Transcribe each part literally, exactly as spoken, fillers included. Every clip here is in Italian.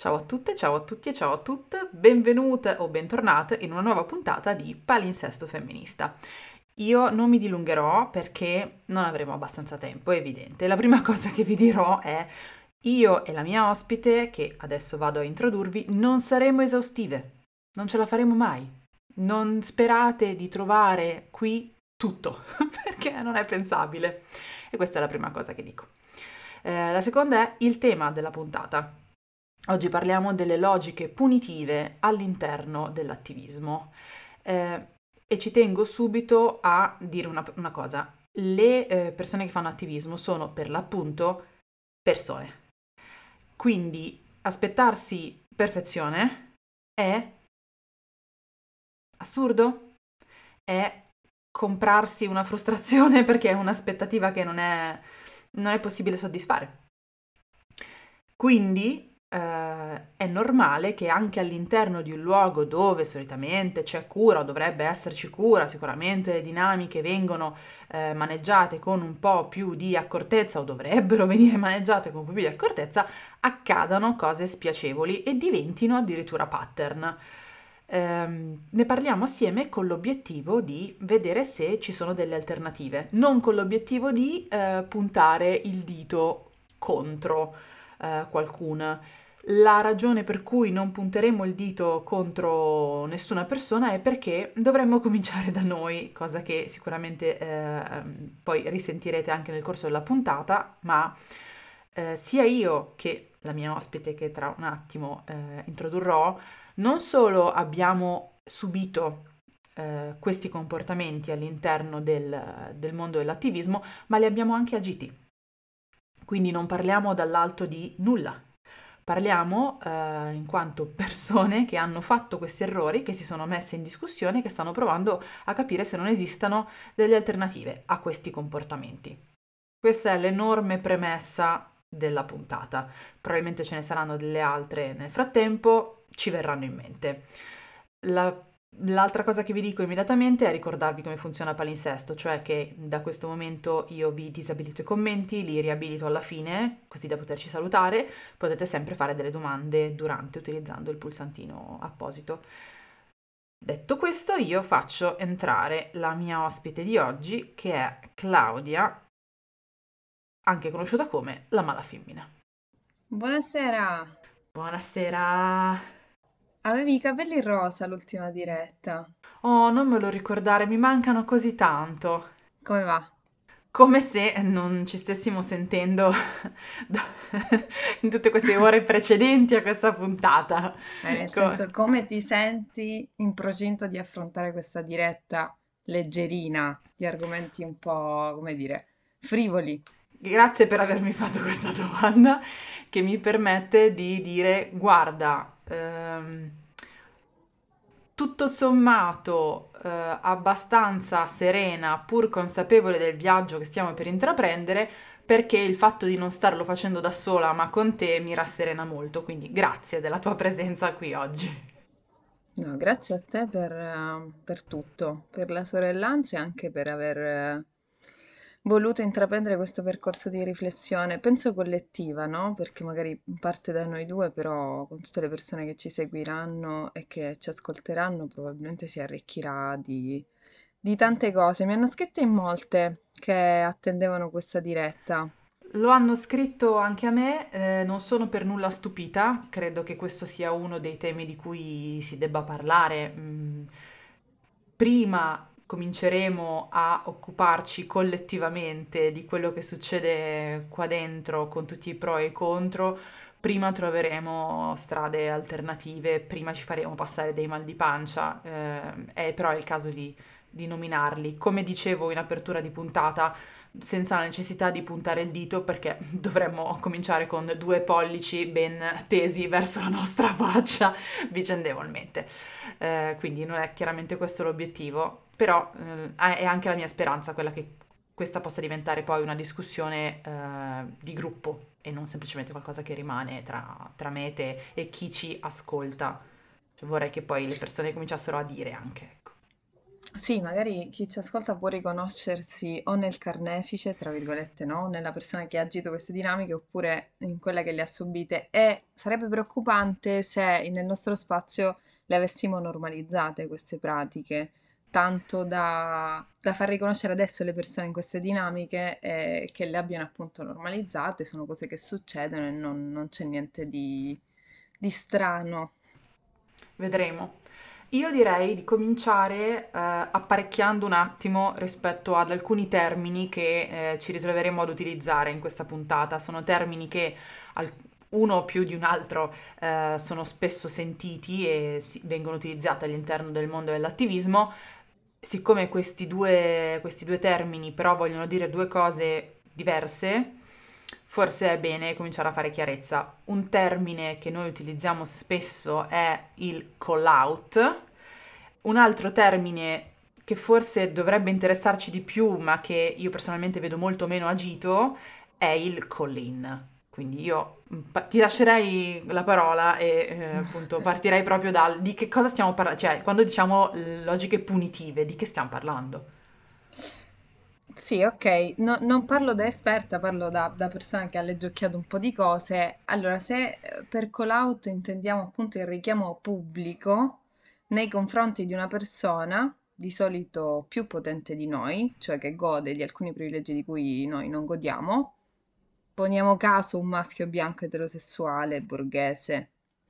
Ciao a tutte, ciao a tutti e ciao a tutte, benvenute o bentornate in una nuova puntata di Palinsesto Femminista. Io non mi dilungherò perché non avremo abbastanza tempo, è evidente. La prima cosa che vi dirò è io e la mia ospite, che adesso vado a introdurvi, non saremo esaustive, non ce la faremo mai. Non sperate di trovare qui tutto, perché non è pensabile. E questa è la prima cosa che dico. Eh, la seconda è il tema della puntata. Oggi parliamo delle logiche punitive all'interno dell'attivismo. Eh, e ci tengo subito a dire una, una cosa. Le eh, persone che fanno attivismo sono per l'appunto persone. Quindi aspettarsi perfezione è assurdo, è comprarsi una frustrazione perché è un'aspettativa che non è, non è possibile soddisfare. Quindi eh, è normale che anche all'interno di un luogo dove solitamente c'è cura o dovrebbe esserci cura, sicuramente le dinamiche vengono eh, maneggiate con un po' più di accortezza o dovrebbero venire maneggiate con un po' più di accortezza, accadano cose spiacevoli e diventino addirittura pattern. Ehm, ne parliamo assieme con l'obiettivo di vedere se ci sono delle alternative, non con l'obiettivo di eh, puntare il dito contro eh, qualcuna. La ragione per cui non punteremo il dito contro nessuna persona è perché dovremmo cominciare da noi, cosa che sicuramente eh, poi risentirete anche nel corso della puntata, ma eh, sia io che la mia ospite che tra un attimo eh, introdurrò, non solo abbiamo subito eh, questi comportamenti all'interno del, del mondo dell'attivismo, ma li abbiamo anche agiti. Quindi non parliamo dall'alto di nulla, parliamo eh, in quanto persone che hanno fatto questi errori, che si sono messe in discussione, che stanno provando a capire se non esistano delle alternative a questi comportamenti. Questa è l'enorme premessa della puntata. Probabilmente ce ne saranno delle altre nel frattempo, ci verranno in mente. La L'altra cosa che vi dico immediatamente è ricordarvi come funziona Palinsesto, cioè che da questo momento io vi disabilito i commenti, li riabilito alla fine, così da poterci salutare. Potete sempre fare delle domande durante utilizzando il pulsantino apposito. Detto questo, io faccio entrare la mia ospite di oggi, che è Claudia, anche conosciuta come la mala femmina. Buonasera, Buonasera. avevi i capelli rosa l'ultima diretta. Oh, non me lo ricordare, mi mancano così tanto. Come va? Come se non ci stessimo sentendo in tutte queste ore precedenti a questa puntata. Eh, nel Co- senso, come ti senti in procinto di affrontare questa diretta leggerina di argomenti un po', come dire, frivoli? Grazie per avermi fatto questa domanda che mi permette di dire, guarda, ehm, tutto sommato, eh, abbastanza serena, pur consapevole del viaggio che stiamo per intraprendere, perché il fatto di non starlo facendo da sola, ma con te, mi rasserena molto. Quindi grazie della tua presenza qui oggi. No, grazie a te per, eh, per tutto, per la sorellanza e anche per aver eh, voluto intraprendere questo percorso di riflessione, penso collettiva, no? Perché magari parte da noi due, però con tutte le persone che ci seguiranno e che ci ascolteranno, probabilmente si arricchirà di, di tante cose. Mi hanno scritto in molte che attendevano questa diretta. Lo hanno scritto anche a me, eh, non sono per nulla stupita, credo che questo sia uno dei temi di cui si debba parlare. Mm, prima cominceremo a occuparci collettivamente di quello che succede qua dentro con tutti i pro e i contro, prima troveremo strade alternative, prima ci faremo passare dei mal di pancia, eh, è però è il caso di, di nominarli. Come dicevo in apertura di puntata, senza la necessità di puntare il dito perché dovremmo cominciare con due pollici ben tesi verso la nostra faccia vicendevolmente. Eh, quindi non è chiaramente questo l'obiettivo, però eh, è anche la mia speranza quella che questa possa diventare poi una discussione eh, di gruppo e non semplicemente qualcosa che rimane tra, tra me e te e chi ci ascolta. Cioè, vorrei che poi le persone cominciassero a dire anche, ecco. Sì, magari chi ci ascolta può riconoscersi o nel carnefice, tra virgolette, no? Nella persona che ha agito queste dinamiche oppure in quella che le ha subite. E sarebbe preoccupante se nel nostro spazio le avessimo normalizzate queste pratiche, tanto da, da far riconoscere adesso le persone in queste dinamiche e che le abbiano appunto normalizzate, sono cose che succedono e non, non c'è niente di, di strano. Vedremo. Io direi di cominciare eh, apparecchiando un attimo rispetto ad alcuni termini che eh, ci ritroveremo ad utilizzare in questa puntata. Sono termini che al- uno o più di un altro eh, sono spesso sentiti e si- vengono utilizzati all'interno del mondo dell'attivismo. Siccome questi due, questi due termini però vogliono dire due cose diverse, forse è bene cominciare a fare chiarezza. Un termine che noi utilizziamo spesso è il call out, un altro termine che forse dovrebbe interessarci di più, ma che io personalmente vedo molto meno agito, è il call in. Quindi io mm, pa- ti lascerei la parola e eh, appunto partirei proprio dal di che cosa stiamo parlando, cioè quando diciamo eh, logiche punitive, di che stiamo parlando? Sì, ok, No- non parlo da esperta, parlo da, da persona che ha leggiocchiato un po' di cose. Allora, se eh, per call out intendiamo appunto il richiamo pubblico nei confronti di una persona, di solito più potente di noi, cioè che gode di alcuni privilegi di cui noi non godiamo, poniamo caso un maschio bianco eterosessuale borghese.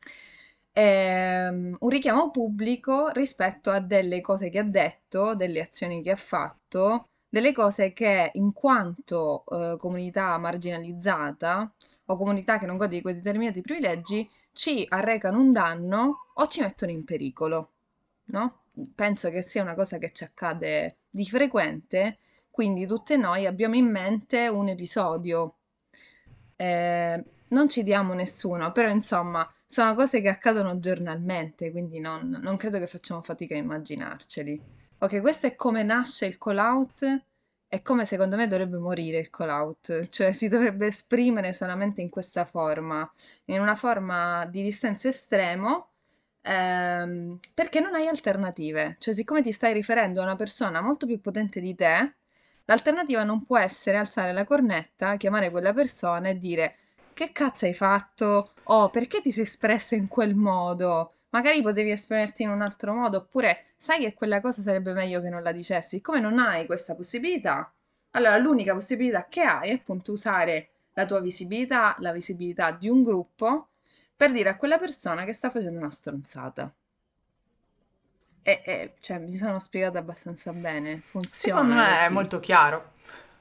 Ehm, un richiamo pubblico rispetto a delle cose che ha detto, delle azioni che ha fatto, delle cose che in quanto eh, comunità marginalizzata o comunità che non gode di quei determinati privilegi ci arrecano un danno o ci mettono in pericolo, no? Penso che sia una cosa che ci accade di frequente, quindi tutte noi abbiamo in mente un episodio. Eh, non ci diamo nessuno, però insomma sono cose che accadono giornalmente, quindi non, non credo che facciamo fatica a immaginarceli. Ok, questo è come nasce il call out e come secondo me dovrebbe morire il call out, cioè si dovrebbe esprimere solamente in questa forma, in una forma di dissenso estremo, ehm, perché non hai alternative. Cioè, siccome ti stai riferendo a una persona molto più potente di te, l'alternativa non può essere alzare la cornetta, chiamare quella persona e dire che cazzo hai fatto? Oh, perché ti sei espresso in quel modo? Magari potevi esprimerti in un altro modo, oppure sai che quella cosa sarebbe meglio che non la dicessi. Siccome non hai questa possibilità, allora l'unica possibilità che hai è appunto usare la tua visibilità, la visibilità di un gruppo, per dire a quella persona che sta facendo una stronzata. E, e, cioè, mi sono spiegata abbastanza bene, Secondo funziona me è così. molto chiaro.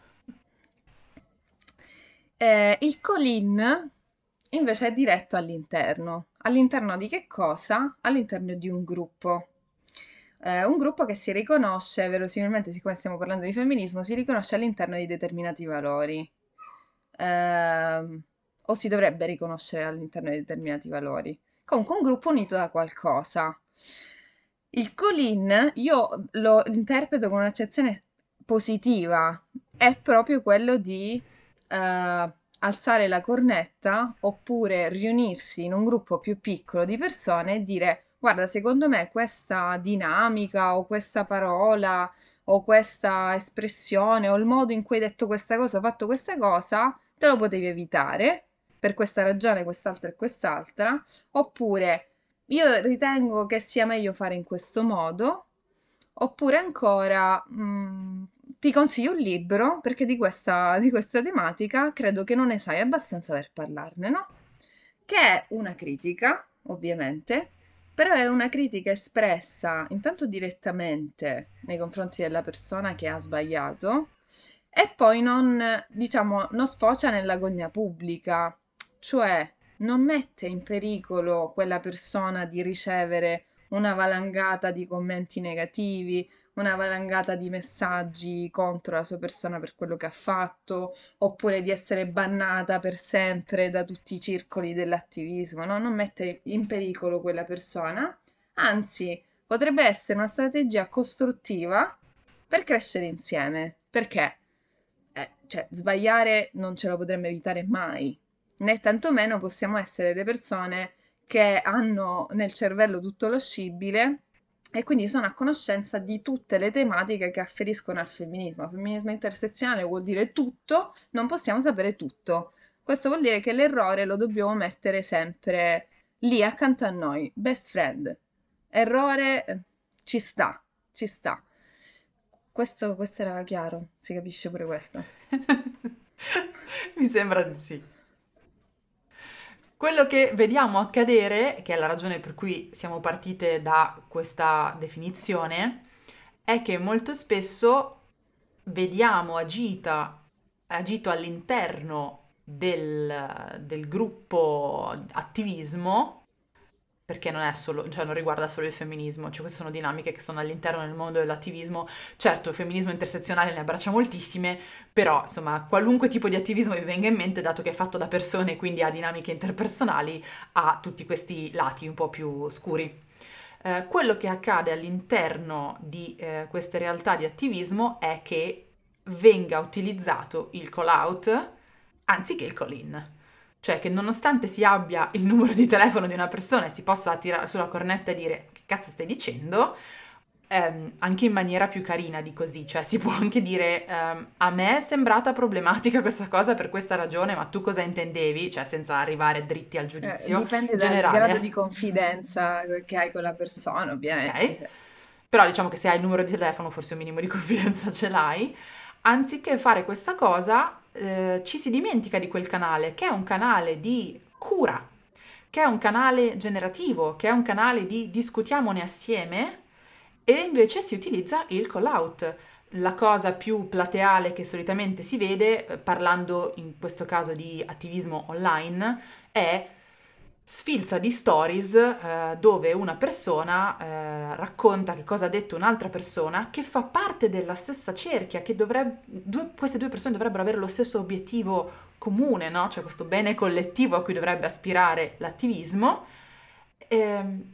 Eh, il call-in invece è diretto all'interno. All'interno di che cosa? All'interno di un gruppo. Eh, un gruppo che si riconosce, verosimilmente, siccome stiamo parlando di femminismo, si riconosce all'interno di determinati valori. Ehm, o si dovrebbe riconoscere all'interno di determinati valori. Comunque, un gruppo unito da qualcosa. Il call-in io lo interpreto con un'accezione positiva, è proprio quello di eh, alzare la cornetta oppure riunirsi in un gruppo più piccolo di persone e dire: guarda, secondo me questa dinamica o questa parola o questa espressione o il modo in cui hai detto questa cosa o fatto questa cosa, te lo potevi evitare per questa ragione, quest'altra e quest'altra, oppure io ritengo che sia meglio fare in questo modo, oppure ancora, mm, ti consiglio un libro perché di questa, di questa tematica credo che non ne sai abbastanza per parlarne, no? Che è una critica, ovviamente, però è una critica espressa intanto direttamente nei confronti della persona che ha sbagliato e poi non, diciamo, non sfocia nella gogna pubblica, cioè non mette in pericolo quella persona di ricevere una valangata di commenti negativi, una valangata di messaggi contro la sua persona per quello che ha fatto, oppure di essere bannata per sempre da tutti i circoli dell'attivismo, no? Non mette in pericolo quella persona, anzi, potrebbe essere una strategia costruttiva per crescere insieme, perché eh, cioè, sbagliare non ce lo potremmo evitare mai, né tantomeno possiamo essere le persone che hanno nel cervello tutto lo scibile e quindi sono a conoscenza di tutte le tematiche che afferiscono al femminismo. Femminismo intersezionale vuol dire tutto, non possiamo sapere tutto. Questo vuol dire che l'errore lo dobbiamo mettere sempre lì accanto a noi, best friend. Errore, eh, ci sta, ci sta. Questo, questo era chiaro, si capisce pure questo. Mi sembra di sì. Quello che vediamo accadere, che è la ragione per cui siamo partite da questa definizione, è che molto spesso vediamo agita, agito all'interno del, del gruppo attivismo, perché non è solo, cioè non riguarda solo il femminismo, cioè queste sono dinamiche che sono all'interno del mondo dell'attivismo. Certo, il femminismo intersezionale ne abbraccia moltissime, però insomma qualunque tipo di attivismo vi venga in mente, dato che è fatto da persone, quindi ha dinamiche interpersonali, ha tutti questi lati un po' più scuri. Eh, quello che accade all'interno di eh, queste realtà di attivismo è che venga utilizzato il call out anziché il call in. Cioè che nonostante si abbia il numero di telefono di una persona e si possa tirare sulla cornetta e dire che cazzo stai dicendo, ehm, anche in maniera più carina di così, cioè si può anche dire ehm, a me è sembrata problematica questa cosa per questa ragione, ma tu cosa intendevi? Cioè senza arrivare dritti al Eh, giudizio dipende dal grado di generale, confidenza che hai con la persona, ovviamente. ok? Se- Però diciamo che se hai il numero di telefono forse un minimo di confidenza ce l'hai. Anziché fare questa cosa, eh, ci si dimentica di quel canale, che è un canale di cura, che è un canale generativo, che è un canale di discutiamone assieme e invece si utilizza il call out. La cosa più plateale che solitamente si vede, eh, parlando in questo caso di attivismo online, è sfilza di stories eh, dove una persona eh, racconta che cosa ha detto un'altra persona che fa parte della stessa cerchia, che dovrebbe, due- queste due persone dovrebbero avere lo stesso obiettivo comune, no? Cioè questo bene collettivo a cui dovrebbe aspirare l'attivismo. Ehm,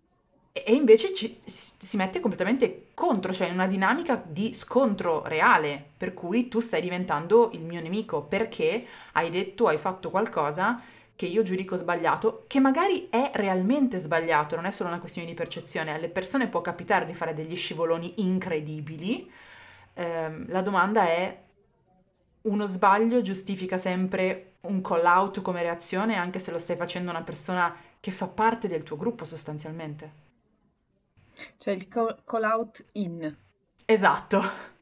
e invece ci- si mette completamente contro, cioè in una dinamica di scontro reale, per cui tu stai diventando il mio nemico perché hai detto, hai fatto qualcosa che io giudico sbagliato, che magari è realmente sbagliato, non è solo una questione di percezione. Alle persone può capitare di fare degli scivoloni incredibili. Ehm, la domanda è, uno sbaglio giustifica sempre un call out come reazione, anche se lo stai facendo a una persona che fa parte del tuo gruppo sostanzialmente? Cioè il call, call out in. Esatto.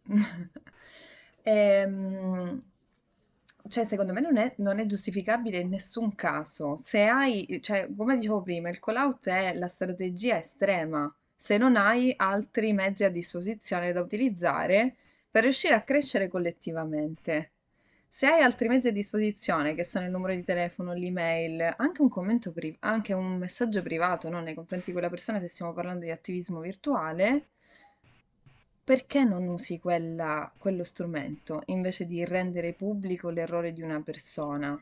Ehm, cioè, secondo me non è, non è giustificabile in nessun caso. Se hai, cioè, come dicevo prima, il call out è la strategia estrema. Se non hai altri mezzi a disposizione da utilizzare per riuscire a crescere collettivamente. Se hai altri mezzi a disposizione, che sono il numero di telefono, l'email, anche un commento pri- anche un messaggio privato, no, nei confronti di quella persona, se stiamo parlando di attivismo virtuale, perché non usi quella- quello strumento invece di rendere pubblico l'errore di una persona?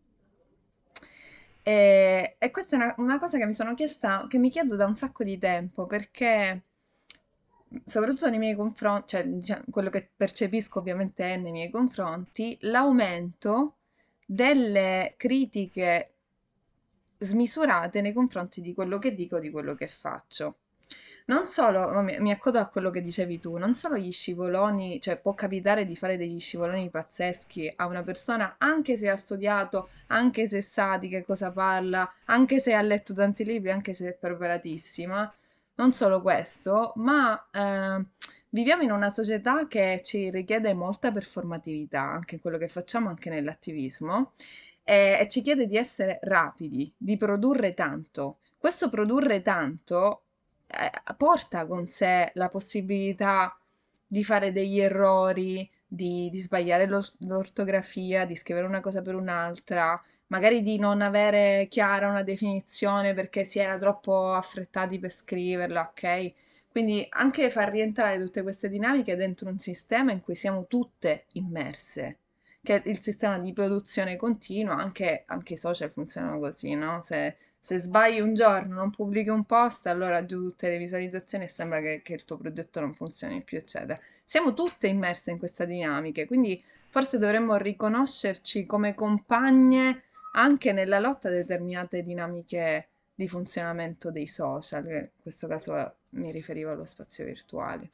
E, e questa è una, una cosa che mi sono chiesta, che mi chiedo da un sacco di tempo, perché soprattutto nei miei confronti, cioè diciamo, quello che percepisco ovviamente è nei miei confronti, l'aumento delle critiche smisurate nei confronti di quello che dico, di quello che faccio. Non solo, ma mi, mi accodo a quello che dicevi tu, non solo gli scivoloni, cioè può capitare di fare degli scivoloni pazzeschi a una persona, anche se ha studiato, anche se sa di che cosa parla, anche se ha letto tanti libri, anche se è preparatissima. Non solo questo, ma eh, viviamo in una società che ci richiede molta performatività, anche in quello che facciamo, anche nell'attivismo, e, e ci chiede di essere rapidi, di produrre tanto. Questo produrre tanto eh, porta con sé la possibilità di fare degli errori, di, di sbagliare lo- l'ortografia, di scrivere una cosa per un'altra, magari di non avere chiara una definizione perché si era troppo affrettati per scriverla, ok? Quindi anche far rientrare tutte queste dinamiche dentro un sistema in cui siamo tutte immerse, che è il sistema di produzione continua, anche, anche i social funzionano così, no? Se, se sbagli un giorno, non pubblichi un post, allora giù tutte le visualizzazioni e sembra che, che il tuo progetto non funzioni più, eccetera. Siamo tutte immerse in questa dinamica, quindi forse dovremmo riconoscerci come compagne anche nella lotta a determinate dinamiche di funzionamento dei social, che in questo caso eh, mi riferivo allo spazio virtuale.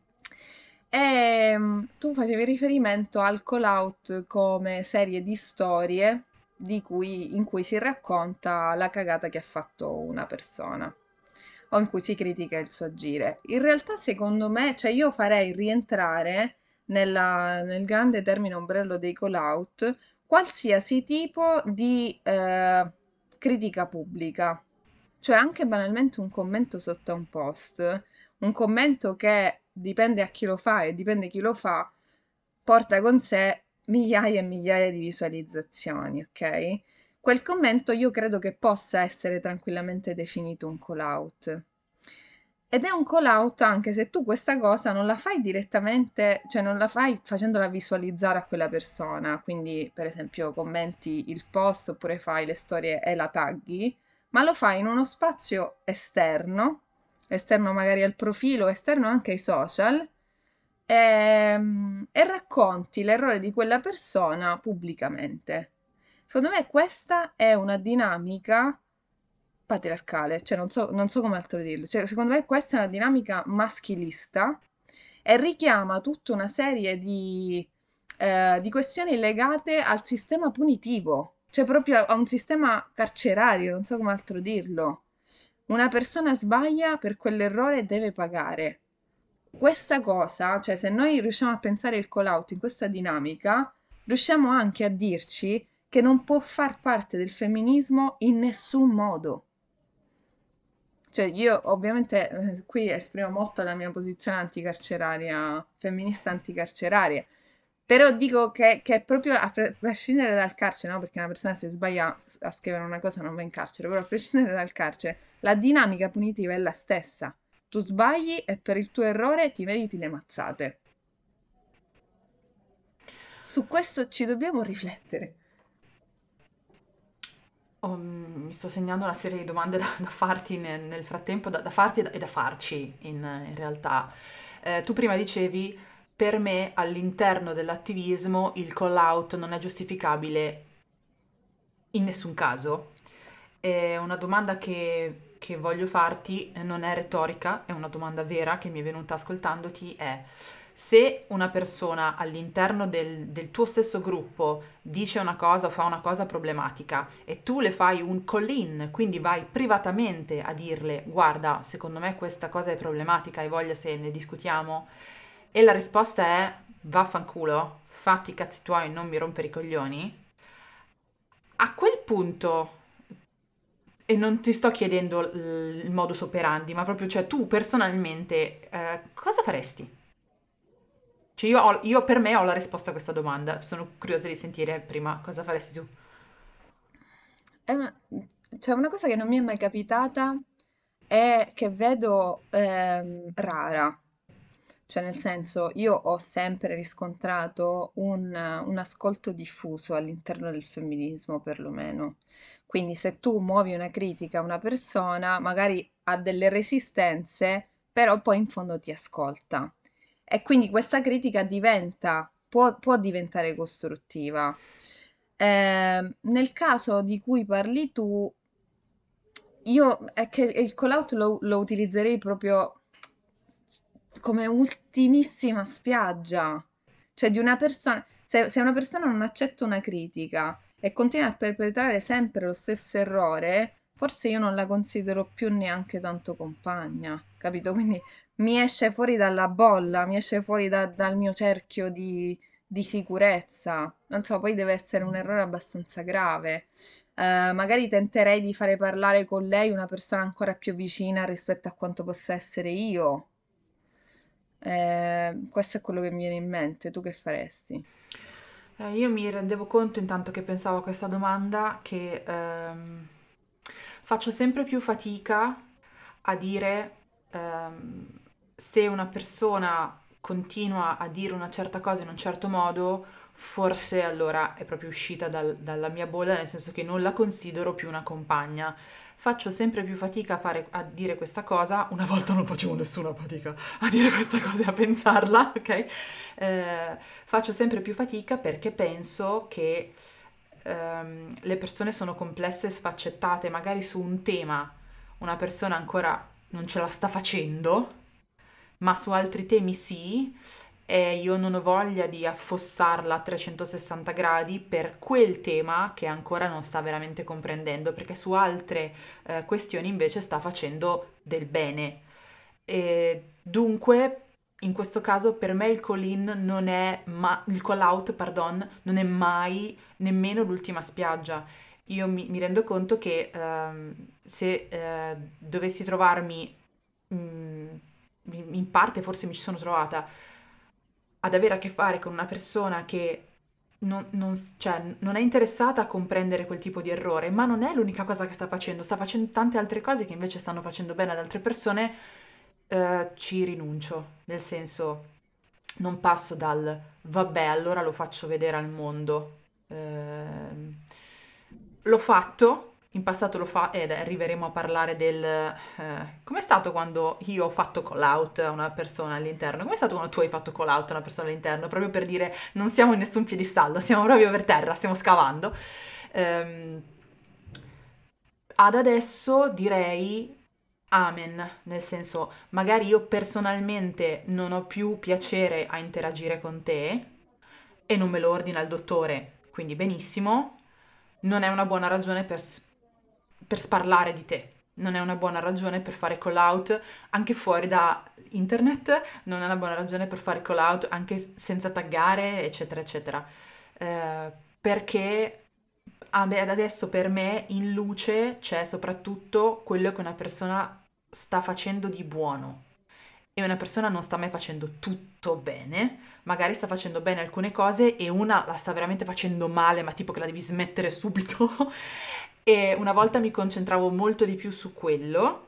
E mm, tu facevi riferimento al call out come serie di storie di cui- in cui si racconta la cagata che ha fatto una persona o in cui si critica il suo agire. In realtà, secondo me, cioè io farei rientrare nella- nel grande termine ombrello dei call out qualsiasi tipo di eh, critica pubblica, cioè anche banalmente un commento sotto a un post, un commento che dipende a chi lo fa e dipende chi lo fa, porta con sé migliaia e migliaia di visualizzazioni, ok? Quel commento io credo che possa essere tranquillamente definito un call out. Ed è un call out anche se tu questa cosa non la fai direttamente, cioè non la fai facendola visualizzare a quella persona, quindi per esempio commenti il post oppure fai le storie e la tagghi, ma lo fai in uno spazio esterno, esterno magari al profilo, esterno anche ai social, ehm, e racconti l'errore di quella persona pubblicamente. Secondo me questa è una dinamica patriarcale, cioè non so, non so come altro dirlo. Cioè, secondo me questa è una dinamica maschilista e richiama tutta una serie di, eh, di questioni legate al sistema punitivo, cioè proprio a un sistema carcerario, non so come altro dirlo. Una persona sbaglia per quell'errore e deve pagare. Questa cosa, cioè se noi riusciamo a pensare il call out in questa dinamica, riusciamo anche a dirci che non può far parte del femminismo in nessun modo. Cioè, io ovviamente eh, qui esprimo molto la mia posizione anticarceraria, femminista anticarceraria, però dico che, che proprio a pre- prescindere dal carcere, no? Perché una persona se sbaglia s- a scrivere una cosa non va in carcere, però a prescindere dal carcere, la dinamica punitiva è la stessa. Tu sbagli e per il tuo errore ti meriti le mazzate. Su questo ci dobbiamo riflettere. Oh, mm, mi sto segnando una serie di domande da, da farti nel, nel frattempo, da, da farti e da, e da farci in, in realtà. Eh, tu prima dicevi, per me all'interno dell'attivismo il call out non è giustificabile in nessun caso. È una domanda che, che voglio farti, eh, non è retorica, è una domanda vera che mi è venuta ascoltandoti, è se una persona all'interno del, del tuo stesso gruppo dice una cosa o fa una cosa problematica e tu le fai un call-in, quindi vai privatamente a dirle guarda, secondo me questa cosa è problematica, hai voglia se ne discutiamo? E la risposta è vaffanculo, fatti i cazzi tuoi, non mi rompere i coglioni. A quel punto, e non ti sto chiedendo l- il modus operandi, ma proprio, cioè tu personalmente, eh, cosa faresti? Cioè io, ho- io per me ho la risposta a questa domanda, sono curiosa di sentire prima cosa faresti tu. È una, cioè una cosa che non mi è mai capitata è che vedo ehm, rara. Cioè, nel senso, io ho sempre riscontrato un, un ascolto diffuso all'interno del femminismo, perlomeno. Quindi, se tu muovi una critica a una persona, magari ha delle resistenze, però poi in fondo ti ascolta. E quindi questa critica diventa, può, può diventare costruttiva. Ehm, nel caso di cui parli tu, io è che il call out lo, lo utilizzerei proprio come ultimissima spiaggia, cioè di una persona, se, se una persona non accetta una critica e continua a perpetrare sempre lo stesso errore, forse io non la considero più neanche tanto compagna, capito? Quindi mi esce fuori dalla bolla, mi esce fuori da- dal mio cerchio di, di sicurezza. Non so, poi deve essere un errore abbastanza grave. Eh, magari tenterei di fare parlare con lei una persona ancora più vicina rispetto a quanto possa essere io. Eh, questo è quello che mi viene in mente. Tu che faresti? Eh, io mi rendevo conto intanto che pensavo a questa domanda che ehm, faccio sempre più fatica a dire ehm, se una persona continua a dire una certa cosa in un certo modo, forse allora è proprio uscita dal- dalla mia bolla, nel senso che non la considero più una compagna. Faccio sempre più fatica a fare, a dire questa cosa. Una volta non facevo nessuna fatica a dire questa cosa e a pensarla, ok? Eh, Faccio sempre più fatica perché penso che ehm, le persone sono complesse e sfaccettate, magari su un tema una persona ancora non ce la sta facendo, ma su altri temi sì, e io non ho voglia di affossarla a trecentosessanta gradi per quel tema che ancora non sta veramente comprendendo, perché su altre eh, questioni invece sta facendo del bene. E dunque, in questo caso, per me il call-in non è ma- il call-out, pardon, non è mai nemmeno l'ultima spiaggia. Io mi, mi rendo conto che ehm, se eh, dovessi trovarmi, mm, in in parte forse mi ci sono trovata, ad avere a che fare con una persona che non, non s- cioè, non è interessata a comprendere quel tipo di errore, ma non è l'unica cosa che sta facendo, sta facendo tante altre cose che invece stanno facendo bene ad altre persone, eh, ci rinuncio, nel senso non passo dal vabbè, allora lo faccio vedere al mondo. Ehm, L'ho fatto, in passato l'ho fatto, ed arriveremo a parlare del... eh, com'è stato quando io ho fatto call out a una persona all'interno? Com'è stato quando tu hai fatto call out a una persona all'interno? Proprio per dire non siamo in nessun piedistallo, siamo proprio per terra, stiamo scavando. Ehm, Ad adesso direi amen, nel senso, magari io personalmente non ho più piacere a interagire con te e non me lo ordina il dottore, quindi benissimo, non è una buona ragione per, s- per sparlare di te, non è una buona ragione per fare call out anche fuori da internet, non è una buona ragione per fare call out anche s- senza taggare, eccetera, eccetera. Eh, perché a me- ad adesso per me in luce c'è soprattutto quello che una persona sta facendo di buono e una persona non sta mai facendo tutto bene, magari sta facendo bene alcune cose e una la sta veramente facendo male, ma tipo che la devi smettere subito. E una volta mi concentravo molto di più su quello,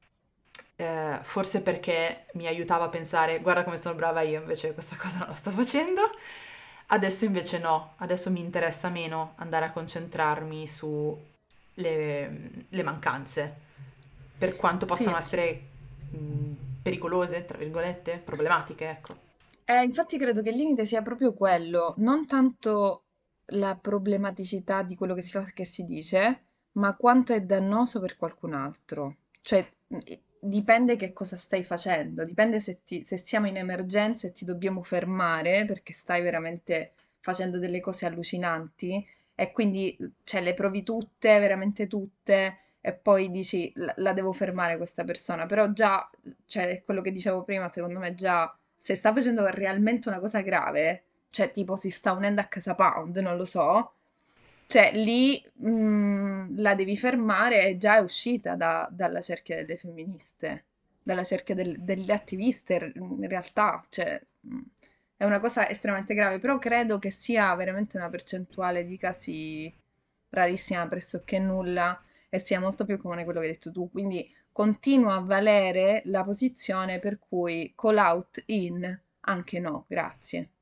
eh, forse perché mi aiutava a pensare, guarda come sono brava io, invece questa cosa non la sto facendo. Adesso invece no, adesso mi interessa meno andare a concentrarmi su le, le mancanze, per quanto possano Sì. essere mh, pericolose, tra virgolette, problematiche, ecco. Eh, infatti credo che il limite sia proprio quello, non tanto la problematicità di quello che si fa, che si dice, ma quanto è dannoso per qualcun altro. Cioè, mh, e- dipende che cosa stai facendo, dipende se, ti- se siamo in emergenza e ti dobbiamo fermare perché stai veramente facendo delle cose allucinanti e quindi, cioè, le provi tutte, veramente tutte, e poi dici, la, la devo fermare questa persona. Però già, cioè, quello che dicevo prima, secondo me già se sta facendo realmente una cosa grave, cioè tipo si sta unendo a casa Pound, non lo so, cioè lì mm, la devi fermare e già è uscita da- dalla cerchia delle femministe, dalla cerchia del- delle attiviste in in realtà, cioè mm, è una cosa estremamente grave, però credo che sia veramente una percentuale di casi rarissima, pressoché nulla, e sia molto più comune quello che hai detto tu, quindi continua a valere la posizione per cui call out in, anche no, grazie.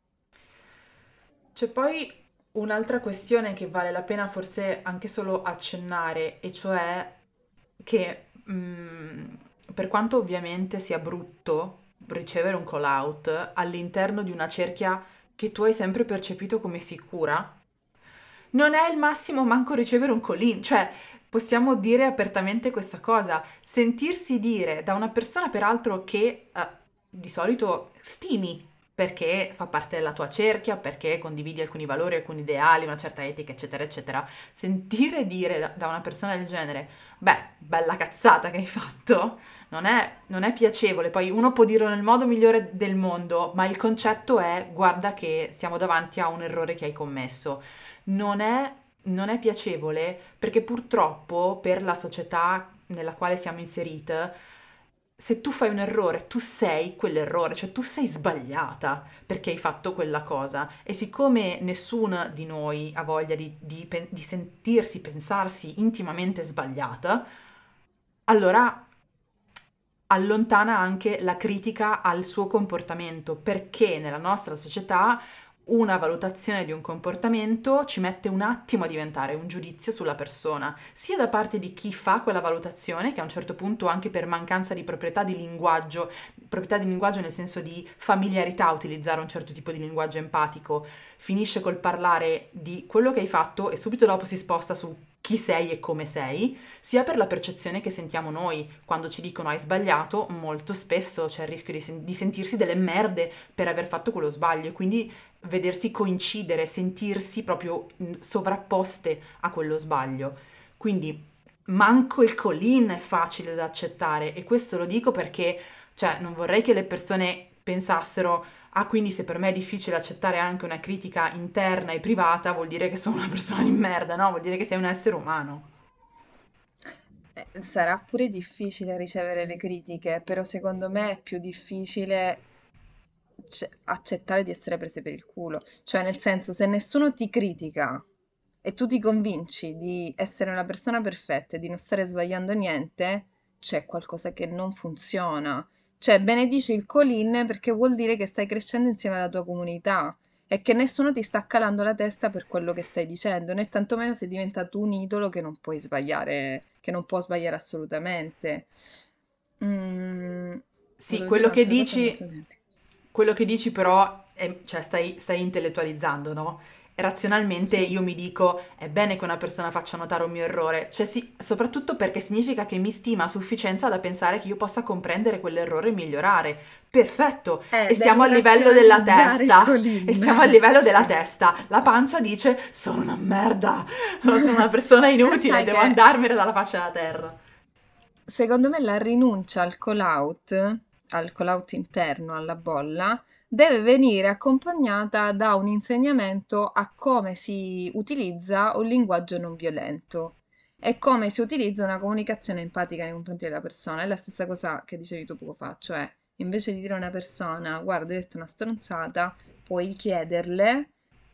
C'è poi un'altra questione che vale la pena forse anche solo accennare, e cioè che mh, per quanto ovviamente sia brutto ricevere un call out all'interno di una cerchia che tu hai sempre percepito come sicura, non è il massimo manco ricevere un call-in, cioè possiamo dire apertamente questa cosa, sentirsi dire da una persona peraltro che eh, di solito stimi perché fa parte della tua cerchia, perché condividi alcuni valori, alcuni ideali, una certa etica, eccetera, eccetera, sentire dire da, da una persona del genere, beh, bella cazzata che hai fatto, non è, non è piacevole. Poi uno può dirlo nel modo migliore del mondo, ma il concetto è, guarda che siamo davanti a un errore che hai commesso. Non è, non è piacevole perché purtroppo per la società nella quale siamo inserite, se tu fai un errore, tu sei quell'errore, cioè tu sei sbagliata perché hai fatto quella cosa. E siccome nessuno di noi ha voglia di, di pen- di sentirsi, pensarsi intimamente sbagliata, allora allontana anche la critica al suo comportamento, perché nella nostra società una valutazione di un comportamento ci mette un attimo a diventare un giudizio sulla persona, sia da parte di chi fa quella valutazione, che a un certo punto anche per mancanza di proprietà di linguaggio, proprietà di linguaggio nel senso di familiarità a utilizzare un certo tipo di linguaggio empatico, finisce col parlare di quello che hai fatto e subito dopo si sposta su chi sei e come sei, sia per la percezione che sentiamo noi. Quando ci dicono hai sbagliato, molto spesso c'è il rischio di, sen- di sentirsi delle merde per aver fatto quello sbaglio, quindi vedersi coincidere, sentirsi proprio mh, sovrapposte a quello sbaglio. Quindi manco il call-in è facile da accettare e questo lo dico perché, cioè, non vorrei che le persone pensassero, ah, quindi se per me è difficile accettare anche una critica interna e privata, vuol dire che sono una persona di merda, no? Vuol dire che sei un essere umano. Eh, sarà pure difficile ricevere le critiche, però secondo me è più difficile ce- accettare di essere prese per il culo. Cioè, nel senso, se nessuno ti critica e tu ti convinci di essere una persona perfetta e di non stare sbagliando niente, c'è qualcosa che non funziona. Cioè, benedici il colline perché vuol dire che stai crescendo insieme alla tua comunità e che nessuno ti sta calando la testa per quello che stai dicendo, né tantomeno sei diventato un idolo che non puoi sbagliare, che non può sbagliare assolutamente. Mm, Sì, volevo dire quello che un'altra cosa, non dici, so niente. quello che dici però, è- cioè stai, stai intellettualizzando, no? E razionalmente Sì. io mi dico, è bene che una persona faccia notare un mio errore, cioè sì, soprattutto perché significa che mi stima a sufficienza da pensare che io possa comprendere quell'errore e migliorare. Perfetto, Eh, e siamo devi a livello della razionalizzare il testa, e Colin. siamo a livello della Sì. testa. La pancia dice, sono una merda, sono una persona Però inutile, sai devo che andarmene dalla faccia della terra. secondo me la rinuncia al call out, al call out interno, alla bolla, deve venire accompagnata da un insegnamento a come si utilizza un linguaggio non violento e come si utilizza una comunicazione empatica nei confronti della persona. È la stessa cosa che dicevi tu poco fa, cioè invece di dire a una persona, guarda, hai detto una stronzata, puoi chiederle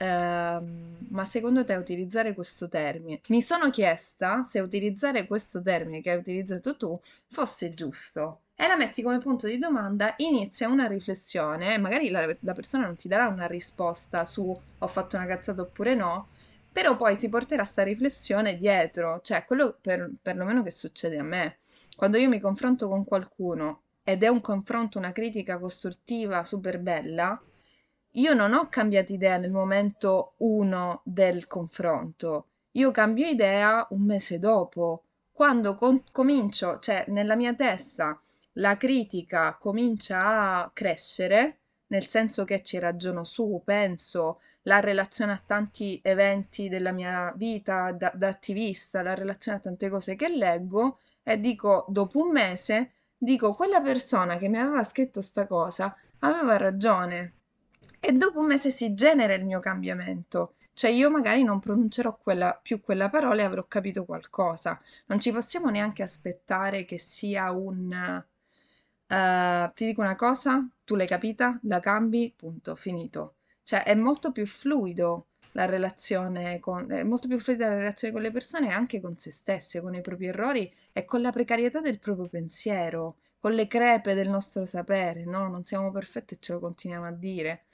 Ehm, ma secondo te utilizzare questo termine? Mi sono chiesta se utilizzare questo termine che hai utilizzato tu fosse giusto. E la metti come punto di domanda, inizia una riflessione, magari la, la persona non ti darà una risposta su ho fatto una cazzata oppure no, però poi si porterà sta riflessione dietro, cioè quello per, perlomeno che succede a me. Quando io mi confronto con qualcuno ed è un confronto, una critica costruttiva super bella, io non ho cambiato idea nel momento uno del confronto, io cambio idea un mese dopo, quando con- comincio, cioè nella mia testa la critica comincia a crescere, nel senso che ci ragiono su, penso, la relazione a tanti eventi della mia vita da, da attivista, la relazione a tante cose che leggo e dico, dopo un mese, dico, quella persona che mi aveva scritto sta cosa aveva ragione. E dopo un mese si genera il mio cambiamento. Cioè io magari non pronuncerò quella- più quella parola e avrò capito qualcosa. Non ci possiamo neanche aspettare che sia un... eh, ti dico una cosa, tu l'hai capita, la cambi, punto, finito. Cioè è molto più fluido la relazione con... è molto più fluida la relazione con le persone e anche con se stesse, con i propri errori e con la precarietà del proprio pensiero, con le crepe del nostro sapere, no? Non siamo perfetti e ce lo continuiamo a dire.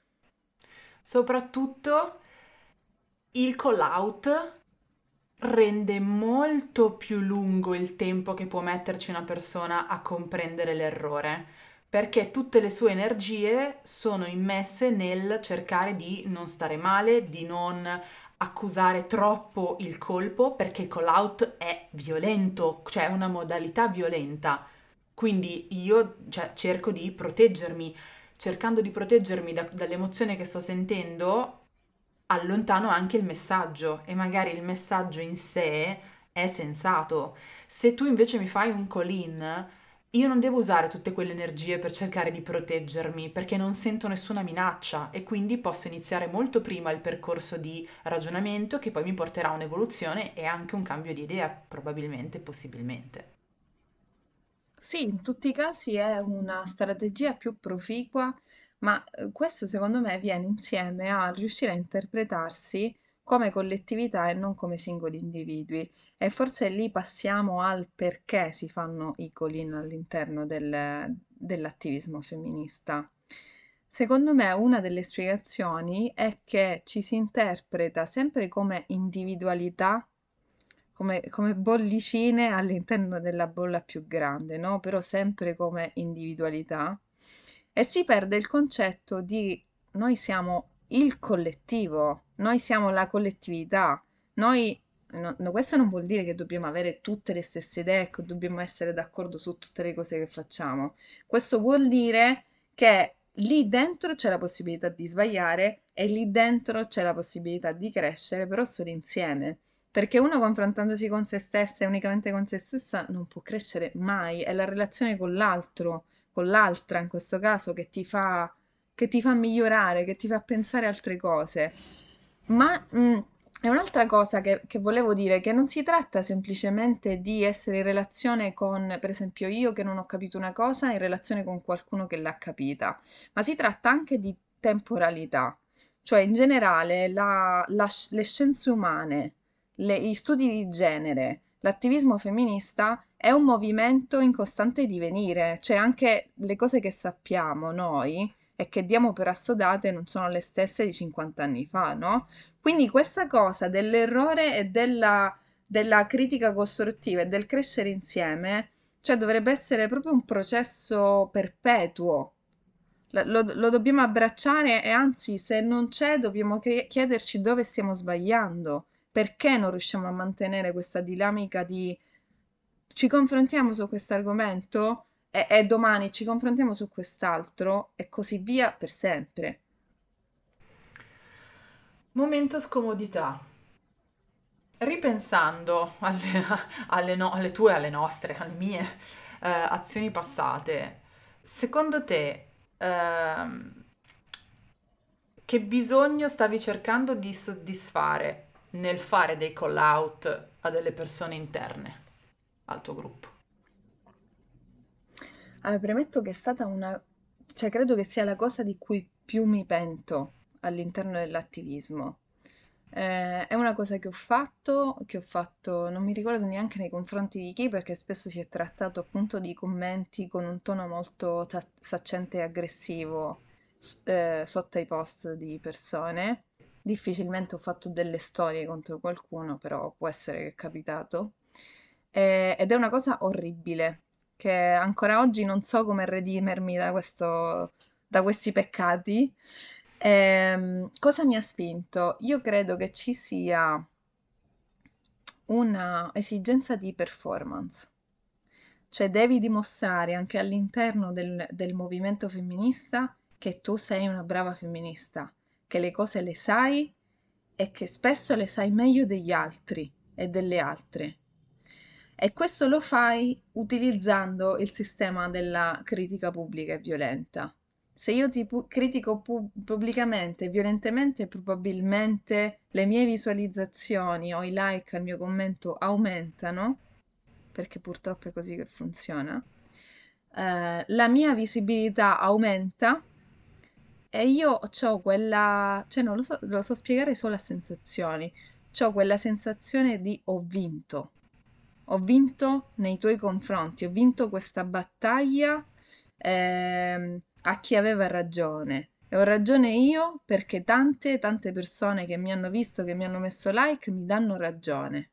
Soprattutto il call out rende molto più lungo il tempo che può metterci una persona a comprendere l'errore, perché tutte le sue energie sono immesse nel cercare di non stare male, di non accusare troppo il colpo, perché il call out è violento, cioè è una modalità violenta. Quindi io, cioè, cerco di proteggermi, cercando di proteggermi da- dall'emozione che sto sentendo, allontano anche il messaggio e magari il messaggio in sé è sensato. Se tu invece mi fai un call-in, io non devo usare tutte quelle energie per cercare di proteggermi perché non sento nessuna minaccia e quindi posso iniziare molto prima il percorso di ragionamento che poi mi porterà a un'evoluzione e anche un cambio di idea, probabilmente, possibilmente. Sì, in tutti i casi è una strategia più proficua, ma eh, questo secondo me viene insieme a riuscire a interpretarsi come collettività e non come singoli individui. E forse lì passiamo al perché si fanno i call-in all'interno del- dell'attivismo femminista. Secondo me una delle spiegazioni è che ci si interpreta sempre come individualità, come, come bollicine all'interno della bolla più grande, no? Però sempre come individualità. E si perde il concetto di noi siamo il collettivo, noi siamo la collettività, noi, no- no, questo non vuol dire che dobbiamo avere tutte le stesse idee, che dobbiamo essere d'accordo su tutte le cose che facciamo. Questo vuol dire che lì dentro c'è la possibilità di sbagliare e lì dentro c'è la possibilità di crescere, però solo insieme. Perché uno confrontandosi con se stessa e unicamente con se stessa non può crescere mai, è la relazione con l'altro, con l'altra in questo caso, che ti fa, che ti fa migliorare, che ti fa pensare altre cose. Ma mm, è un'altra cosa che, che volevo dire, che non si tratta semplicemente di essere in relazione con, per esempio, io che non ho capito una cosa in relazione con qualcuno che l'ha capita, ma si tratta anche di temporalità. Cioè, in generale, la- la sci- le scienze umane, le- gli studi di genere, l'attivismo femminista è un movimento in costante divenire, cioè anche le cose che sappiamo noi e che diamo per assodate non sono le stesse di cinquanta anni fa, no? Quindi questa cosa dell'errore e della, della critica costruttiva e del crescere insieme, cioè dovrebbe essere proprio un processo perpetuo. La- Lo, lo dobbiamo abbracciare e anzi, se non c'è, dobbiamo cre- chiederci dove stiamo sbagliando, perché non riusciamo a mantenere questa dinamica di ci confrontiamo su questo argomento e, e domani ci confrontiamo su quest'altro e così via per sempre. Momento scomodità. Ripensando alle, alle no- alle tue, alle nostre, alle mie eh, azioni passate, secondo te ehm, che bisogno stavi cercando di soddisfare nel fare dei call out a delle persone interne al tuo gruppo? Allora, premetto che è stata una, cioè credo che sia la cosa di cui più mi pento all'interno dell'attivismo. Eh, è una cosa che ho fatto, che ho fatto, non mi ricordo neanche nei confronti di chi, perché spesso si è trattato appunto di commenti con un tono molto ta- saccente e aggressivo s- eh, sotto ai post di persone. Difficilmente ho fatto delle storie contro qualcuno, però può essere che è capitato. Eh, ed è una cosa orribile, che ancora oggi non so come redimermi da questo, da questi peccati. Ehm, cosa mi ha spinto? Io credo che ci sia una esigenza di performance, cioè devi dimostrare anche all'interno del, del movimento femminista che tu sei una brava femminista, che le cose le sai e che spesso le sai meglio degli altri e delle altre. E questo lo fai utilizzando il sistema della critica pubblica e violenta. Se io ti pu- critico pu- pubblicamente e violentemente, probabilmente le mie visualizzazioni o i like al mio commento aumentano, perché purtroppo è così che funziona. Eh, la mia visibilità aumenta e io ho quella, cioè non lo so, lo so spiegare solo a sensazioni. Ho quella sensazione di ho vinto. Ho vinto nei tuoi confronti, ho vinto questa battaglia ehm, a chi aveva ragione. E ho ragione io perché tante, tante persone che mi hanno visto, che mi hanno messo like, mi danno ragione.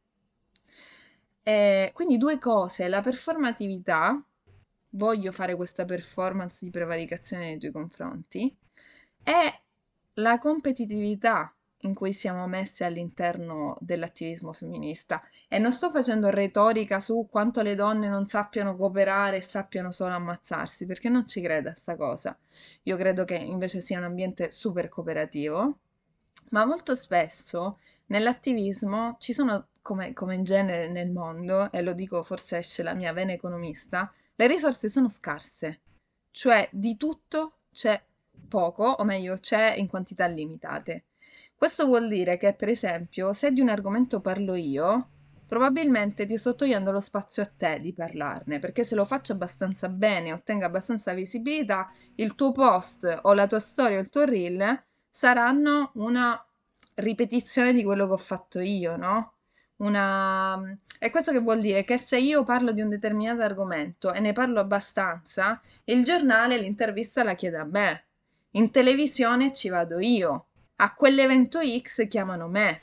E quindi due cose, la performatività, voglio fare questa performance di prevaricazione nei tuoi confronti, e la competitività in cui siamo messe all'interno dell'attivismo femminista. E non sto facendo retorica su quanto le donne non sappiano cooperare e sappiano solo ammazzarsi, perché non ci credo a sta cosa. Io credo che invece sia un ambiente super cooperativo, ma molto spesso nell'attivismo ci sono, come, come in genere nel mondo, e lo dico forse esce la mia vena economista, le risorse sono scarse, cioè di tutto c'è poco, o meglio, c'è in quantità limitate. Questo vuol dire che, per esempio, se di un argomento parlo io, probabilmente ti sto togliendo lo spazio a te di parlarne, perché se lo faccio abbastanza bene, ottengo abbastanza visibilità, il tuo post o la tua storia o il tuo reel saranno una ripetizione di quello che ho fatto io, no? Una... E questo che vuol dire? Che se io parlo di un determinato argomento e ne parlo abbastanza, il giornale l'intervista la chiede a me. In televisione ci vado io, a quell'evento X chiamano me.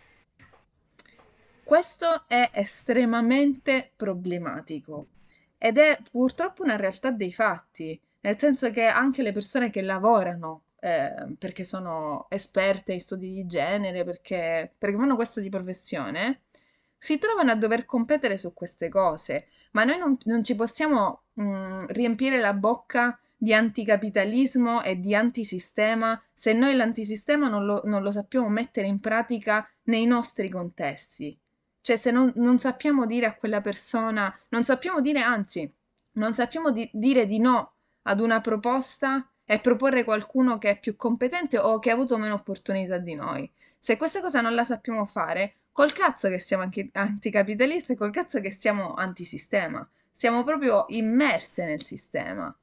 Questo è estremamente problematico ed è purtroppo una realtà dei fatti, nel senso che anche le persone che lavorano, eh, perché sono esperte in studi di genere, perché, perché fanno questo di professione, si trovano a dover competere su queste cose, ma noi non, non ci possiamo, mh, riempire la bocca di anticapitalismo e di antisistema se noi l'antisistema non lo, non lo sappiamo mettere in pratica nei nostri contesti. Cioè, se non, non sappiamo dire a quella persona, non sappiamo dire, anzi, non sappiamo di- dire di no ad una proposta e proporre qualcuno che è più competente o che ha avuto meno opportunità di noi. Se questa cosa non la sappiamo fare, col cazzo che siamo anche anticapitalisti e col cazzo che siamo antisistema. Siamo proprio immerse nel sistema.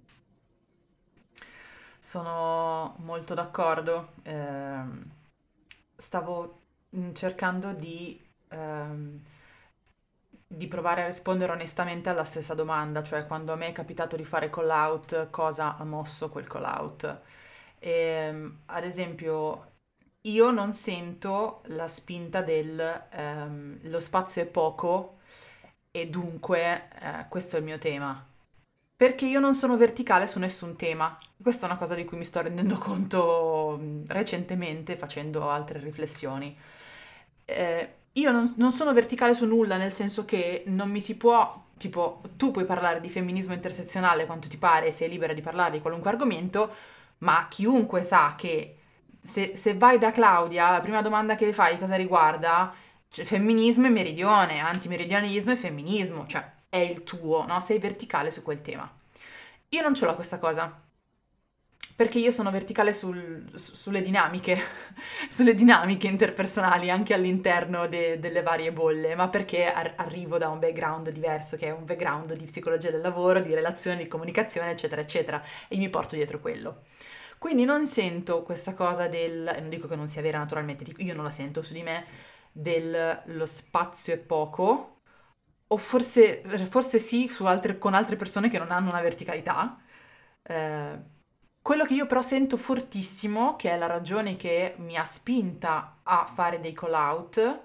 Sono molto d'accordo. Ehm, stavo mm, cercando di, ehm, di provare a rispondere onestamente alla stessa domanda, cioè quando a me è capitato di fare call out, cosa ha mosso quel call out? Ehm, ad esempio, io non sento la spinta del ehm, lo spazio è poco e dunque eh, questo è il mio tema. Perché io non sono verticale su nessun tema. Questa è una cosa di cui mi sto rendendo conto mh, recentemente facendo altre riflessioni. Eh, io non, non sono verticale su nulla, nel senso che non mi si può, tipo, tu puoi parlare di femminismo intersezionale quanto ti pare, sei libera di parlare di qualunque argomento, ma chiunque sa che se, se vai da Claudia, la prima domanda che le fai cosa riguarda? Cioè, femminismo e meridione, antimeridionalismo e femminismo, cioè è il tuo, no? Sei verticale su quel tema. Io non ce l'ho questa cosa, perché io sono verticale sul- su- sulle dinamiche, sulle dinamiche interpersonali anche all'interno de- delle varie bolle, ma perché ar- arrivo da un background diverso, che è un background di psicologia del lavoro, di relazioni, di comunicazione, eccetera, eccetera, e mi porto dietro quello. Quindi non sento questa cosa del, e non dico che non sia vera naturalmente, dico- io non la sento su di me, del lo spazio è poco, o forse, forse sì su altre- con altre persone che non hanno una verticalità. Eh, quello che io però sento fortissimo, che è la ragione che mi ha spinta a fare dei call out,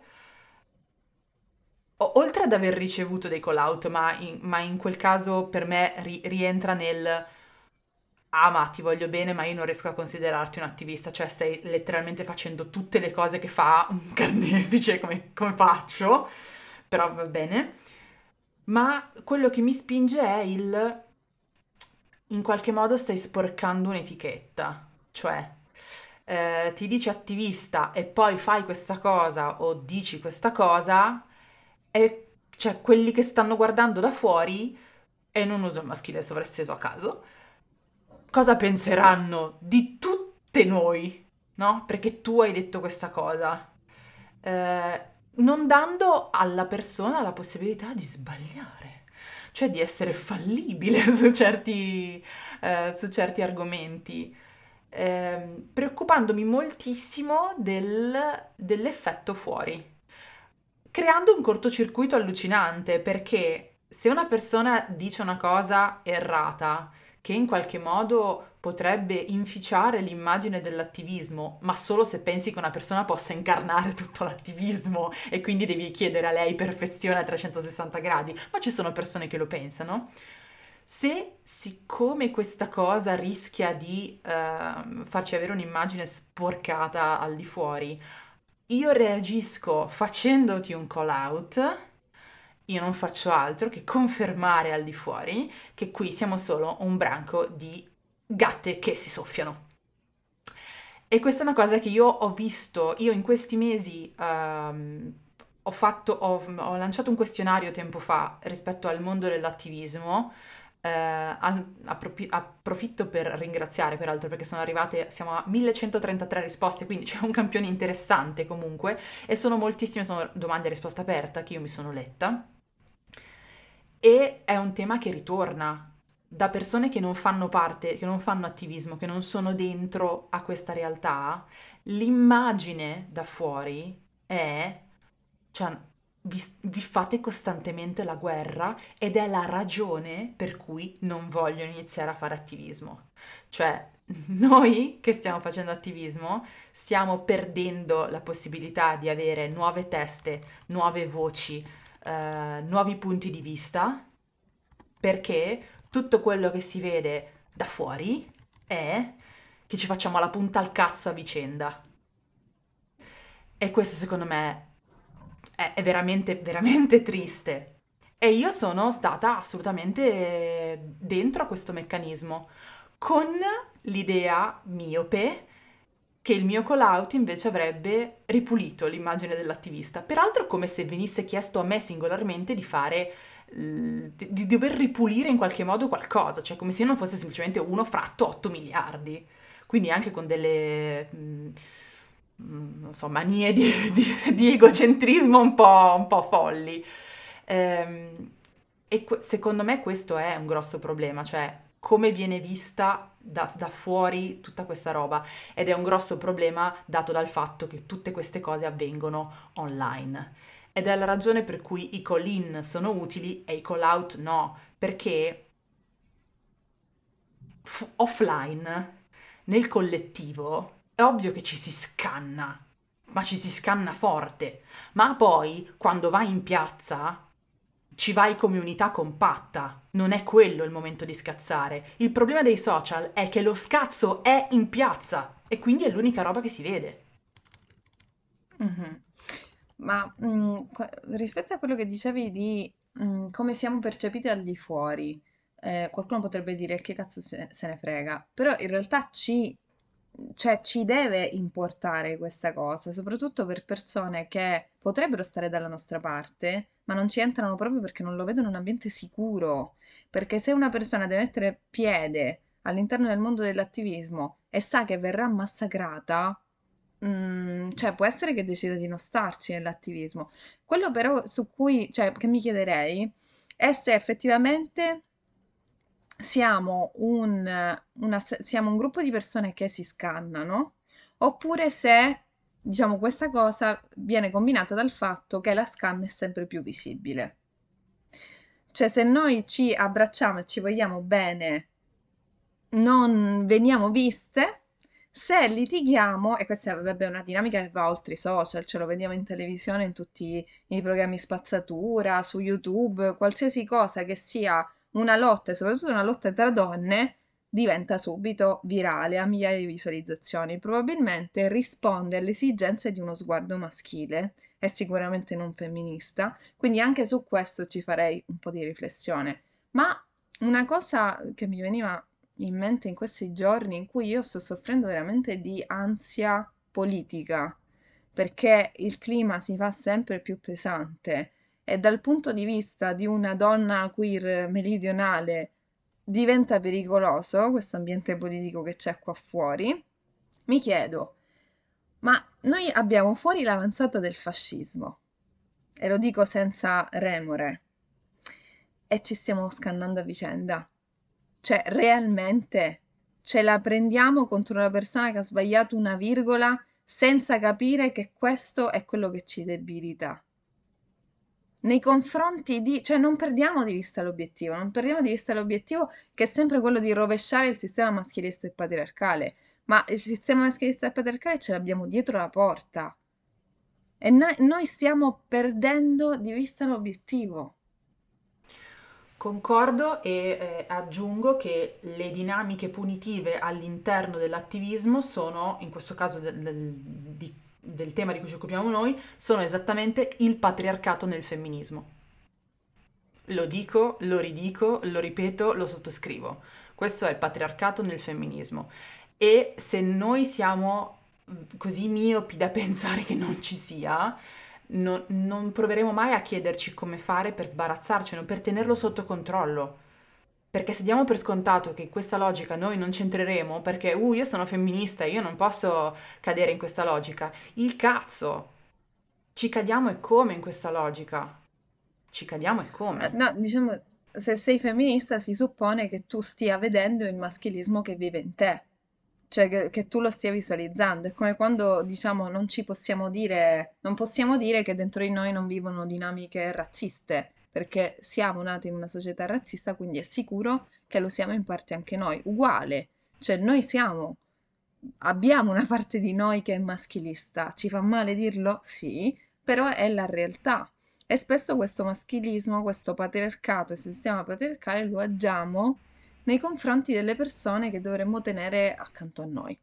o- oltre ad aver ricevuto dei call out, ma in, ma in quel caso per me ri- rientra nel ah, ma ti voglio bene, ma io non riesco a considerarti un attivista, cioè stai letteralmente facendo tutte le cose che fa un carnefice come, come faccio, però va bene. Ma quello che mi spinge è il in qualche modo stai sporcando un'etichetta, cioè eh, ti dici attivista e poi fai questa cosa o dici questa cosa e cioè quelli che stanno guardando da fuori, e non uso il maschile sovraesteso a caso, cosa penseranno di tutte noi, no? Perché tu hai detto questa cosa, eh, non dando alla persona la possibilità di sbagliare, cioè di essere fallibile su certi, eh, su certi argomenti, ehm, preoccupandomi moltissimo del- dell'effetto fuori, creando un cortocircuito allucinante, perché se una persona dice una cosa errata, che in qualche modo potrebbe inficiare l'immagine dell'attivismo, ma solo se pensi che una persona possa incarnare tutto l'attivismo e quindi devi chiedere a lei perfezione a trecentosessanta gradi, ma ci sono persone che lo pensano. Se, siccome questa cosa rischia di ehm, farci avere un'immagine sporcata al di fuori, io reagisco facendoti un call out, io non faccio altro che confermare al di fuori che qui siamo solo un branco di gatte che si soffiano. E questa è una cosa che io ho visto, io in questi mesi ehm, ho fatto, ho, ho lanciato un questionario tempo fa rispetto al mondo dell'attivismo. Eh, an- approfi- approfitto per ringraziare peraltro perché sono arrivate, siamo a millecentotrentatré risposte, quindi c'è un campione interessante comunque e sono moltissime, sono domande a risposta aperta che io mi sono letta e è un tema che ritorna da persone che non fanno parte, che non fanno attivismo, che non sono dentro a questa realtà. L'immagine da fuori è, cioè, vi, vi fate costantemente la guerra ed è la ragione per cui non vogliono iniziare a fare attivismo. Cioè, noi che stiamo facendo attivismo stiamo perdendo la possibilità di avere nuove teste, nuove voci, eh, nuovi punti di vista, perché tutto quello che si vede da fuori è che ci facciamo la punta al cazzo a vicenda. E questo secondo me è, è veramente, veramente triste. E io sono stata assolutamente dentro a questo meccanismo, con l'idea miope che il mio call-out invece avrebbe ripulito l'immagine dell'attivista. Peraltro come se venisse chiesto a me singolarmente di fare, eh, di, di dover ripulire in qualche modo qualcosa, cioè come se io non fosse semplicemente uno fratto otto miliardi. Quindi anche con delle, mh, mh, non so, manie di, di- di egocentrismo un po', un po' folli. Ehm, e que- secondo me questo è un grosso problema, cioè come viene vista da, da fuori tutta questa roba. Ed è un grosso problema dato dal fatto che tutte queste cose avvengono online. Ed è la ragione per cui i call-in sono utili e i call-out no, perché f- offline, nel collettivo, è ovvio che ci si scanna, ma ci si scanna forte. Ma poi, quando vai in piazza, ci vai come unità compatta. Non è quello il momento di scazzare. Il problema dei social è che lo scazzo è in piazza e quindi è l'unica roba che si vede. Mhm. Ma mm, qua- rispetto a quello che dicevi di mm, come siamo percepiti al di fuori, eh, qualcuno potrebbe dire che cazzo se, se ne frega, però in realtà ci, cioè, ci deve importare questa cosa, soprattutto per persone che potrebbero stare dalla nostra parte, ma non ci entrano proprio perché non lo vedono in un ambiente sicuro. Perché se una persona deve mettere piede all'interno del mondo dell'attivismo e sa che verrà massacrata, mm, cioè può essere che decida di non starci nell'attivismo. Quello però su cui, cioè, che mi chiederei è se effettivamente siamo un, una- siamo un gruppo di persone che si scannano, oppure se, diciamo, questa cosa viene combinata dal fatto che la scanna è sempre più visibile. Cioè, se noi ci abbracciamo e ci vogliamo bene, non veniamo viste. Se litighiamo, e questa vabbè, è una dinamica che va oltre i social, ce lo vediamo in televisione, in tutti i programmi spazzatura, su YouTube, qualsiasi cosa che sia una lotta, e soprattutto una lotta tra donne, diventa subito virale, a migliaia di visualizzazioni. Probabilmente risponde alle esigenze di uno sguardo maschile, è sicuramente non femminista, quindi anche su questo ci farei un po' di riflessione. Ma una cosa che mi veniva in mente in questi giorni in cui io sto soffrendo veramente di ansia politica, perché il clima si fa sempre più pesante e dal punto di vista di una donna queer meridionale diventa pericoloso questo ambiente politico che c'è qua fuori. Mi chiedo, ma noi abbiamo fuori l'avanzata del fascismo, e lo dico senza remore, e ci stiamo scannando a vicenda. Cioè, realmente ce la prendiamo contro una persona che ha sbagliato una virgola senza capire che questo è quello che ci debilita. Nei confronti di, cioè non perdiamo di vista l'obiettivo, non perdiamo di vista l'obiettivo che è sempre quello di rovesciare il sistema maschilista e patriarcale, ma il sistema maschilista e patriarcale ce l'abbiamo dietro la porta e noi, noi stiamo perdendo di vista l'obiettivo. Concordo e eh, aggiungo che le dinamiche punitive all'interno dell'attivismo sono, in questo caso del, del- di- del tema di cui ci occupiamo noi, sono esattamente il patriarcato nel femminismo. Lo dico, lo ridico, lo ripeto, lo sottoscrivo. Questo è il patriarcato nel femminismo. E se noi siamo mm, così miopi da pensare che non ci sia, no- non proveremo mai a chiederci come fare per sbarazzarcene, per tenerlo sotto controllo. Perché se diamo per scontato che in questa logica noi non c'entreremo, perché, uh, io sono femminista, io non posso cadere in questa logica. Il cazzo! Ci cadiamo e come in questa logica? Ci cadiamo e Eh, come? No, diciamo, se sei femminista si suppone che tu stia vedendo il maschilismo che vive in te, cioè che, che tu lo stia visualizzando. È come quando diciamo non ci possiamo dire, non possiamo dire che dentro di noi non vivono dinamiche razziste, perché siamo nati in una società razzista, quindi è sicuro che lo siamo in parte anche noi. Uguale. Cioè noi siamo, abbiamo una parte di noi che è maschilista, ci fa male dirlo? Sì, però è la realtà. E spesso questo maschilismo, questo patriarcato, questo sistema patriarcale lo agiamo nei confronti delle persone che dovremmo tenere accanto a noi.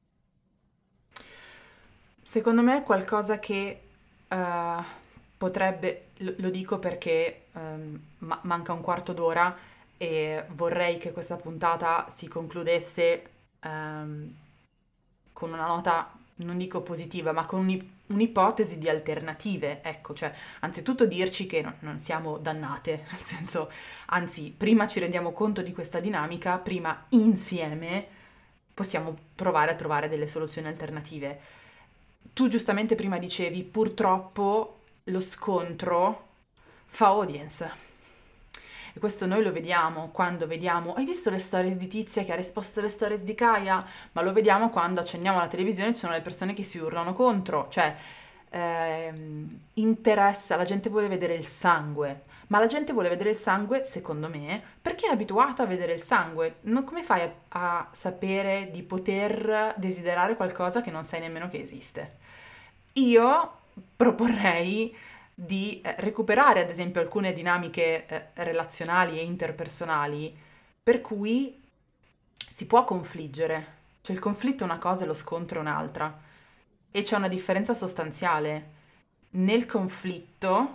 Secondo me è qualcosa che eh, potrebbe, lo, lo dico perché ehm, ma- manca un quarto d'ora e vorrei che questa puntata si concludesse ehm, con una nota, non dico positiva, ma con un'i- un'ipotesi di alternative. Ecco, cioè, anzitutto dirci che no- non siamo dannate, nel senso, anzi, prima ci rendiamo conto di questa dinamica, prima insieme possiamo provare a trovare delle soluzioni alternative. Tu giustamente prima dicevi, purtroppo lo scontro fa audience. E questo noi lo vediamo quando vediamo, hai visto le stories di Tizia che ha risposto alle stories di Kaya? Ma lo vediamo quando accendiamo la televisione e ci sono le persone che si urlano contro. Cioè, ehm, interessa, la gente vuole vedere il sangue. Ma la gente vuole vedere il sangue, secondo me, perché è abituata a vedere il sangue. Non- come fai a, a sapere di poter desiderare qualcosa che non sai nemmeno che esiste? Io proporrei di eh, recuperare, ad esempio, alcune dinamiche eh, relazionali e interpersonali per cui si può confliggere. Cioè il conflitto è una cosa e lo scontro è un'altra. E c'è una differenza sostanziale. Nel conflitto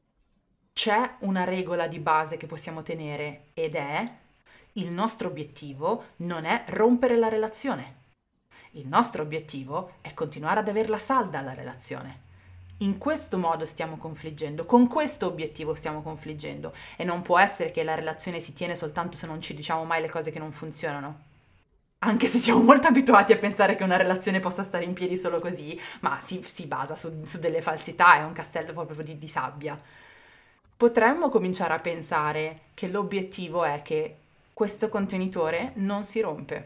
c'è una regola di base che possiamo tenere ed è il nostro obiettivo non è rompere la relazione. Il nostro obiettivo è continuare ad averla salda la relazione. In questo modo stiamo confliggendo, con questo obiettivo stiamo confliggendo e non può essere che la relazione si tiene soltanto se non ci diciamo mai le cose che non funzionano. Anche se siamo molto abituati a pensare che una relazione possa stare in piedi solo così, ma si, si basa su, su delle falsità, è un castello proprio di, di sabbia. Potremmo cominciare a pensare che l'obiettivo è che questo contenitore non si rompe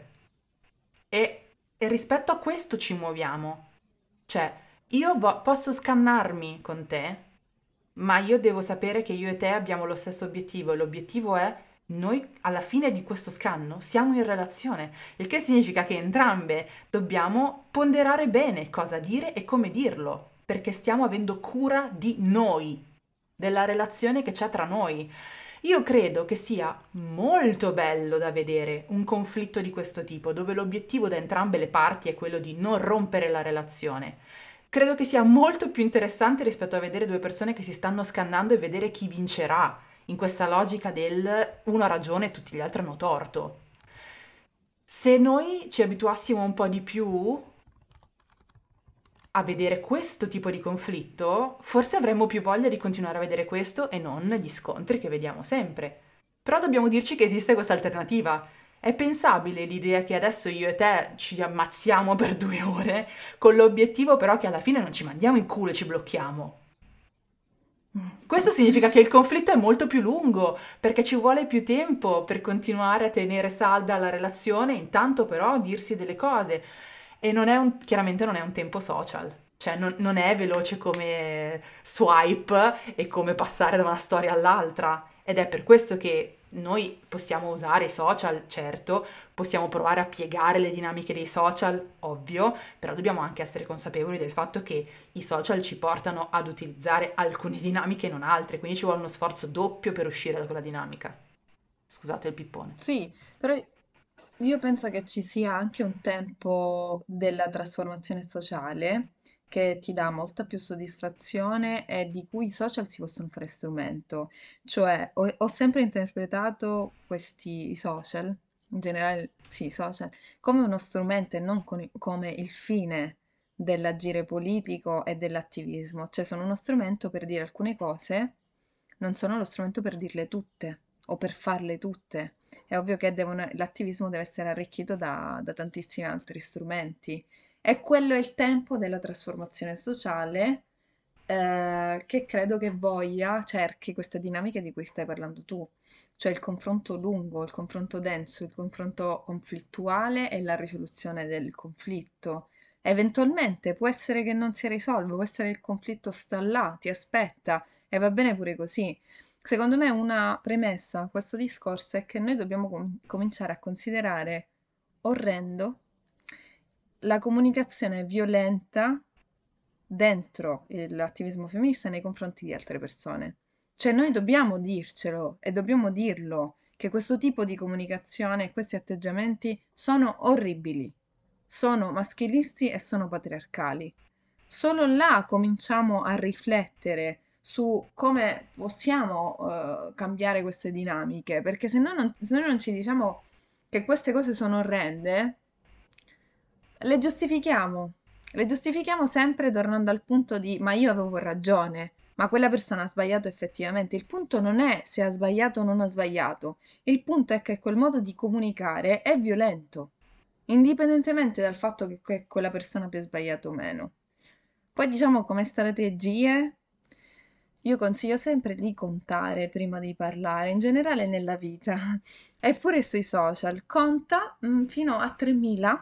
e, e rispetto a questo ci muoviamo. Cioè, io vo- posso scannarmi con te, ma io devo sapere che io e te abbiamo lo stesso obiettivo e l'obiettivo è noi alla fine di questo scanno siamo in relazione, il che significa che entrambe dobbiamo ponderare bene cosa dire e come dirlo, perché stiamo avendo cura di noi, della relazione che c'è tra noi. Io credo che sia molto bello da vedere un conflitto di questo tipo, dove l'obiettivo da entrambe le parti è quello di non rompere la relazione. Credo che sia molto più interessante rispetto a vedere due persone che si stanno scannando e vedere chi vincerà, in questa logica del uno ha ragione e tutti gli altri hanno torto. Se noi ci abituassimo un po' di più a vedere questo tipo di conflitto, forse avremmo più voglia di continuare a vedere questo e non gli scontri che vediamo sempre. Però dobbiamo dirci che esiste questa alternativa. È pensabile l'idea che adesso io e te ci ammazziamo per due ore, con l'obiettivo però che alla fine non ci mandiamo in culo e ci blocchiamo. Questo significa che il conflitto è molto più lungo, perché ci vuole più tempo per continuare a tenere salda la relazione, intanto però dirsi delle cose. E non è un, chiaramente non è un tempo social, cioè non, non è veloce come swipe e come passare da una storia all'altra. Ed è per questo che noi possiamo usare i social, certo, possiamo provare a piegare le dinamiche dei social, ovvio, però dobbiamo anche essere consapevoli del fatto che i social ci portano ad utilizzare alcune dinamiche e non altre, quindi ci vuole uno sforzo doppio per uscire da quella dinamica. Scusate il pippone. Sì, però io penso che ci sia anche un tempo della trasformazione sociale che ti dà molta più soddisfazione e di cui i social si possono fare strumento. Cioè, ho, ho sempre interpretato questi i social, in generale, sì, i social, come uno strumento e non con- come il fine dell'agire politico e dell'attivismo. Cioè, sono uno strumento per dire alcune cose, non sono lo strumento per dirle tutte o per farle tutte. È ovvio che devono- l'attivismo deve essere arricchito da, da tantissimi altri strumenti. E quello è il tempo della trasformazione sociale, eh, che credo che voglia, cerchi queste dinamiche di cui stai parlando tu, cioè il confronto lungo, il confronto denso, il confronto conflittuale e la risoluzione del conflitto. Eventualmente può essere che non si risolva, può essere che il conflitto sta là, ti aspetta e va bene pure così. Secondo me una premessa a questo discorso è che noi dobbiamo com- cominciare a considerare orrendo la comunicazione violenta dentro l'attivismo femminista nei confronti di altre persone. Cioè noi dobbiamo dircelo e dobbiamo dirlo che questo tipo di comunicazione e questi atteggiamenti sono orribili, sono maschilisti e sono patriarcali. Solo là cominciamo a riflettere su come possiamo eh, cambiare queste dinamiche, perché se noi non, se noi non ci diciamo che queste cose sono orrende, le giustifichiamo. Le giustifichiamo sempre tornando al punto di ma io avevo ragione, ma quella persona ha sbagliato effettivamente. Il punto non è se ha sbagliato o non ha sbagliato, il punto è che quel modo di comunicare è violento, indipendentemente dal fatto che que- quella persona abbia sbagliato o meno. Poi diciamo come strategie, io consiglio sempre di contare prima di parlare, in generale nella vita, eppure sui social. Conta mm, fino a tremila,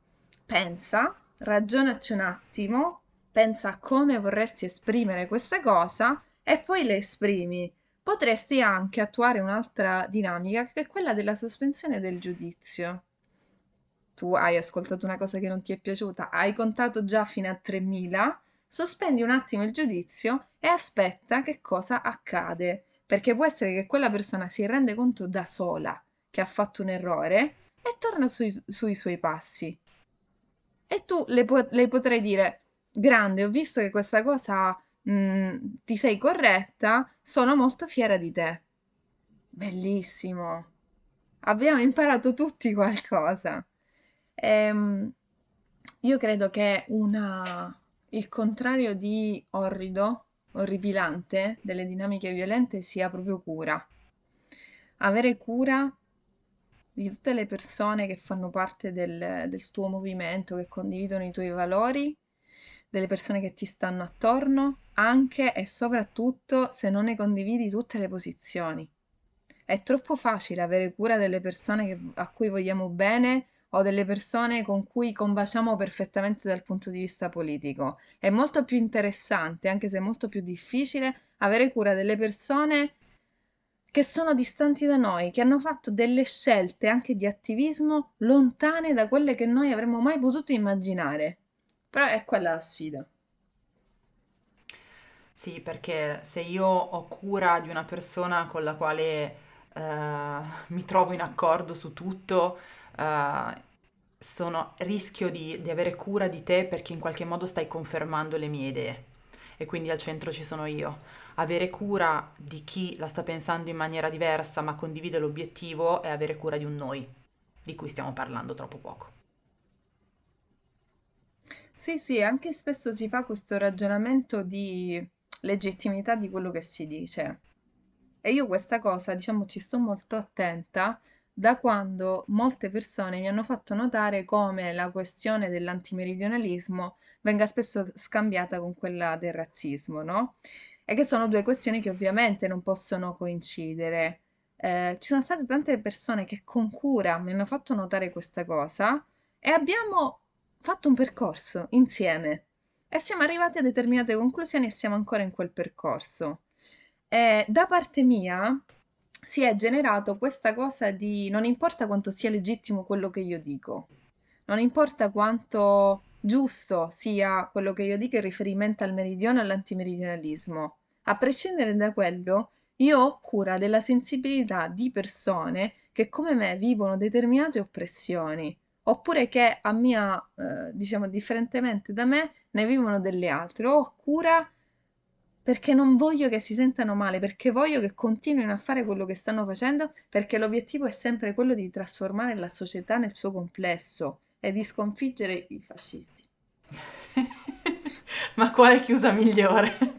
pensa, ragionaci un attimo, pensa a come vorresti esprimere questa cosa e poi le esprimi. Potresti anche attuare un'altra dinamica che è quella della sospensione del giudizio. Tu hai ascoltato una cosa che non ti è piaciuta, hai contato già fino a tremila, sospendi un attimo il giudizio e aspetta che cosa accade, perché può essere che quella persona si rende conto da sola che ha fatto un errore e torna sui, sui suoi passi. E tu le, po- le potrai dire, grande, ho visto che questa cosa mm, ti sei corretta, sono molto fiera di te. Bellissimo. Abbiamo imparato tutti qualcosa. Ehm, io credo che una, il contrario di orrido, orripilante delle dinamiche violente sia proprio cura. Avere cura di tutte le persone che fanno parte del, del tuo movimento, che condividono i tuoi valori, delle persone che ti stanno attorno, anche e soprattutto se non ne condividi tutte le posizioni. È troppo facile avere cura delle persone che- a cui vogliamo bene o delle persone con cui combaciamo perfettamente dal punto di vista politico. È molto più interessante, anche se è molto più difficile, avere cura delle persone che sono distanti da noi, che hanno fatto delle scelte anche di attivismo lontane da quelle che noi avremmo mai potuto immaginare. Però è quella la sfida. Sì, perché se io ho cura di una persona con la quale eh, mi trovo in accordo su tutto, eh, sono, rischio di, di avere cura di te perché in qualche modo stai confermando le mie idee e quindi al centro ci sono io. Avere cura di chi la sta pensando in maniera diversa ma condivide l'obiettivo è avere cura di un noi, di cui stiamo parlando troppo poco. Sì, sì, anche spesso si fa questo ragionamento di legittimità di quello che si dice. E io questa cosa, diciamo, ci sto molto attenta da quando molte persone mi hanno fatto notare come la questione dell'antimeridionalismo venga spesso scambiata con quella del razzismo, no? E che sono due questioni che ovviamente non possono coincidere. Eh, ci sono state tante persone che con cura mi hanno fatto notare questa cosa e abbiamo fatto un percorso insieme e siamo arrivati a determinate conclusioni e siamo ancora in quel percorso. E da parte mia si è generato questa cosa di non importa quanto sia legittimo quello che io dico, non importa quanto giusto sia quello che io dico in riferimento al meridione e all'antimeridionalismo, a prescindere da quello, io ho cura della sensibilità di persone che come me vivono determinate oppressioni, oppure che a mia, eh, diciamo, differentemente da me, ne vivono delle altre. Ho cura perché non voglio che si sentano male, perché voglio che continuino a fare quello che stanno facendo, perché l'obiettivo è sempre quello di trasformare la società nel suo complesso e di sconfiggere i fascisti. Ma quale chiusa migliore?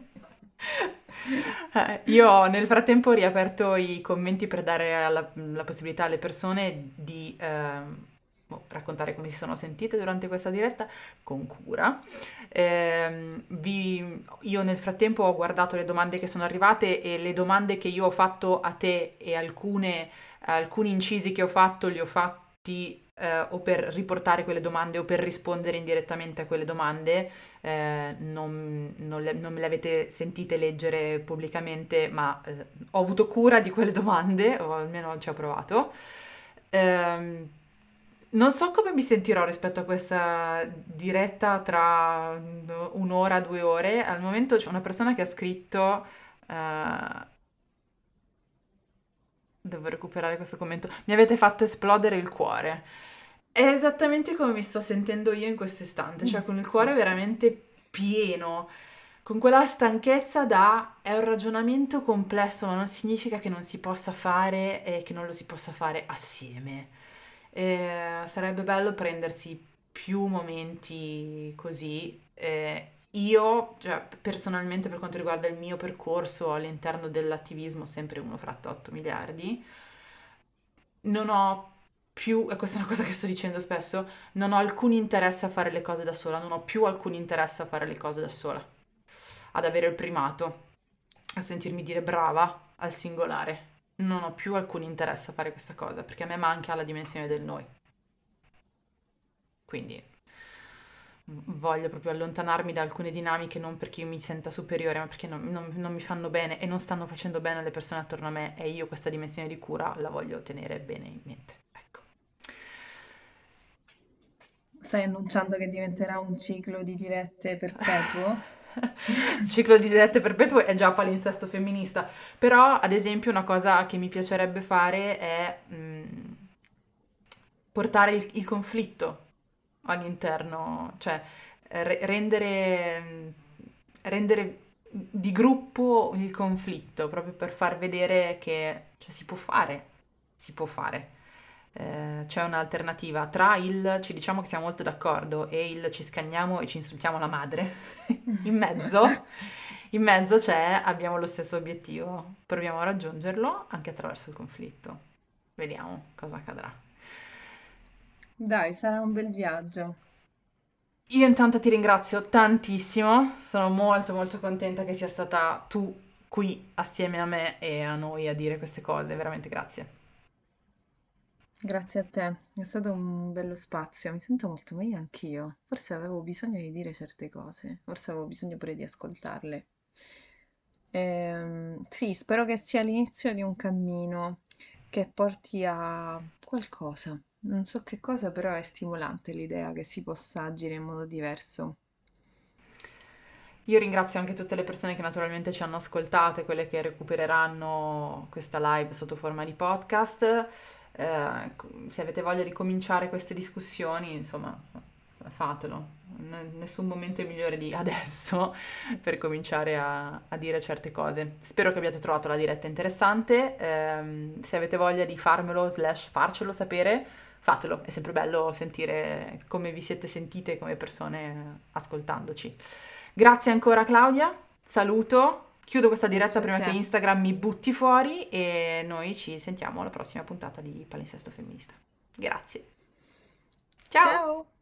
Eh, io ho nel frattempo ho riaperto i commenti per dare alla- la possibilità alle persone di ehm, boh, raccontare come si sono sentite durante questa diretta con cura. Ehm, vi- io nel frattempo ho guardato le domande che sono arrivate e le domande che io ho fatto a te e alcune, alcuni incisi che ho fatto li ho fatti eh, o per riportare quelle domande o per rispondere indirettamente a quelle domande. Eh, non, non le, non me le avete sentite leggere pubblicamente, ma eh, ho avuto cura di quelle domande, o almeno ci ho provato. Ehm, Non so come mi sentirò rispetto a questa diretta tra un'ora, due ore. Al momento c'è una persona che ha scritto, eh, devo recuperare questo commento, mi avete fatto esplodere il cuore. È esattamente come mi sto sentendo io in questo istante, cioè con il cuore veramente pieno, con quella stanchezza da è un ragionamento complesso, ma non significa che non si possa fare e che non lo si possa fare assieme. Eh, sarebbe bello prendersi più momenti così. Eh, io, cioè, personalmente, per quanto riguarda il mio percorso all'interno dell'attivismo, sempre uno fra otto miliardi, non ho più, e questa è una cosa che sto dicendo spesso, non ho alcun interesse a fare le cose da sola, non ho più alcun interesse a fare le cose da sola, ad avere il primato, a sentirmi dire brava al singolare. Non ho più alcun interesse a fare questa cosa, perché a me manca la dimensione del noi. Quindi voglio proprio allontanarmi da alcune dinamiche, non perché io mi senta superiore, ma perché non, non- non mi fanno bene e non stanno facendo bene alle persone attorno a me e io questa dimensione di cura la voglio tenere bene in mente. Ecco. Stai annunciando che diventerà un ciclo di dirette perpetuo? Il ciclo di dirette perpetue è già palinsesto femminista, però ad esempio una cosa che mi piacerebbe fare è mh, portare il, il conflitto all'interno, cioè re- rendere, mh, rendere di gruppo il conflitto, proprio per far vedere che cioè, si può fare, si può fare. Eh, c'è un'alternativa tra il ci diciamo che siamo molto d'accordo e il ci scanniamo e ci insultiamo la madre. In mezzo, in mezzo c'è abbiamo lo stesso obiettivo, proviamo a raggiungerlo anche attraverso il conflitto. Vediamo cosa accadrà. Dai, sarà un bel viaggio. Io intanto ti ringrazio tantissimo, sono molto molto contenta che sia stata tu qui assieme a me e a noi a dire queste cose, veramente grazie. Grazie a te, è stato un bello spazio, mi sento molto meglio anch'io. Forse avevo bisogno di dire certe cose, forse avevo bisogno pure di ascoltarle. Ehm, sì, spero che sia l'inizio di un cammino che porti a qualcosa. Non so che cosa, però è stimolante l'idea che si possa agire in modo diverso. Io ringrazio anche tutte le persone che naturalmente ci hanno ascoltato e quelle che recupereranno questa live sotto forma di podcast. Eh, se avete voglia di cominciare queste discussioni, insomma, fatelo. N- nessun momento è migliore di adesso per cominciare a, a dire certe cose. Spero che abbiate trovato la diretta interessante. Ehm, se avete voglia di farmelo, slash farcelo sapere, fatelo. È sempre bello sentire come vi siete sentite come persone ascoltandoci. Grazie ancora Claudia, saluto, chiudo questa diretta Grazie a prima che te. Instagram mi butti fuori e noi ci sentiamo alla prossima puntata di Palinsesto Femminista. Grazie. Ciao! Ciao!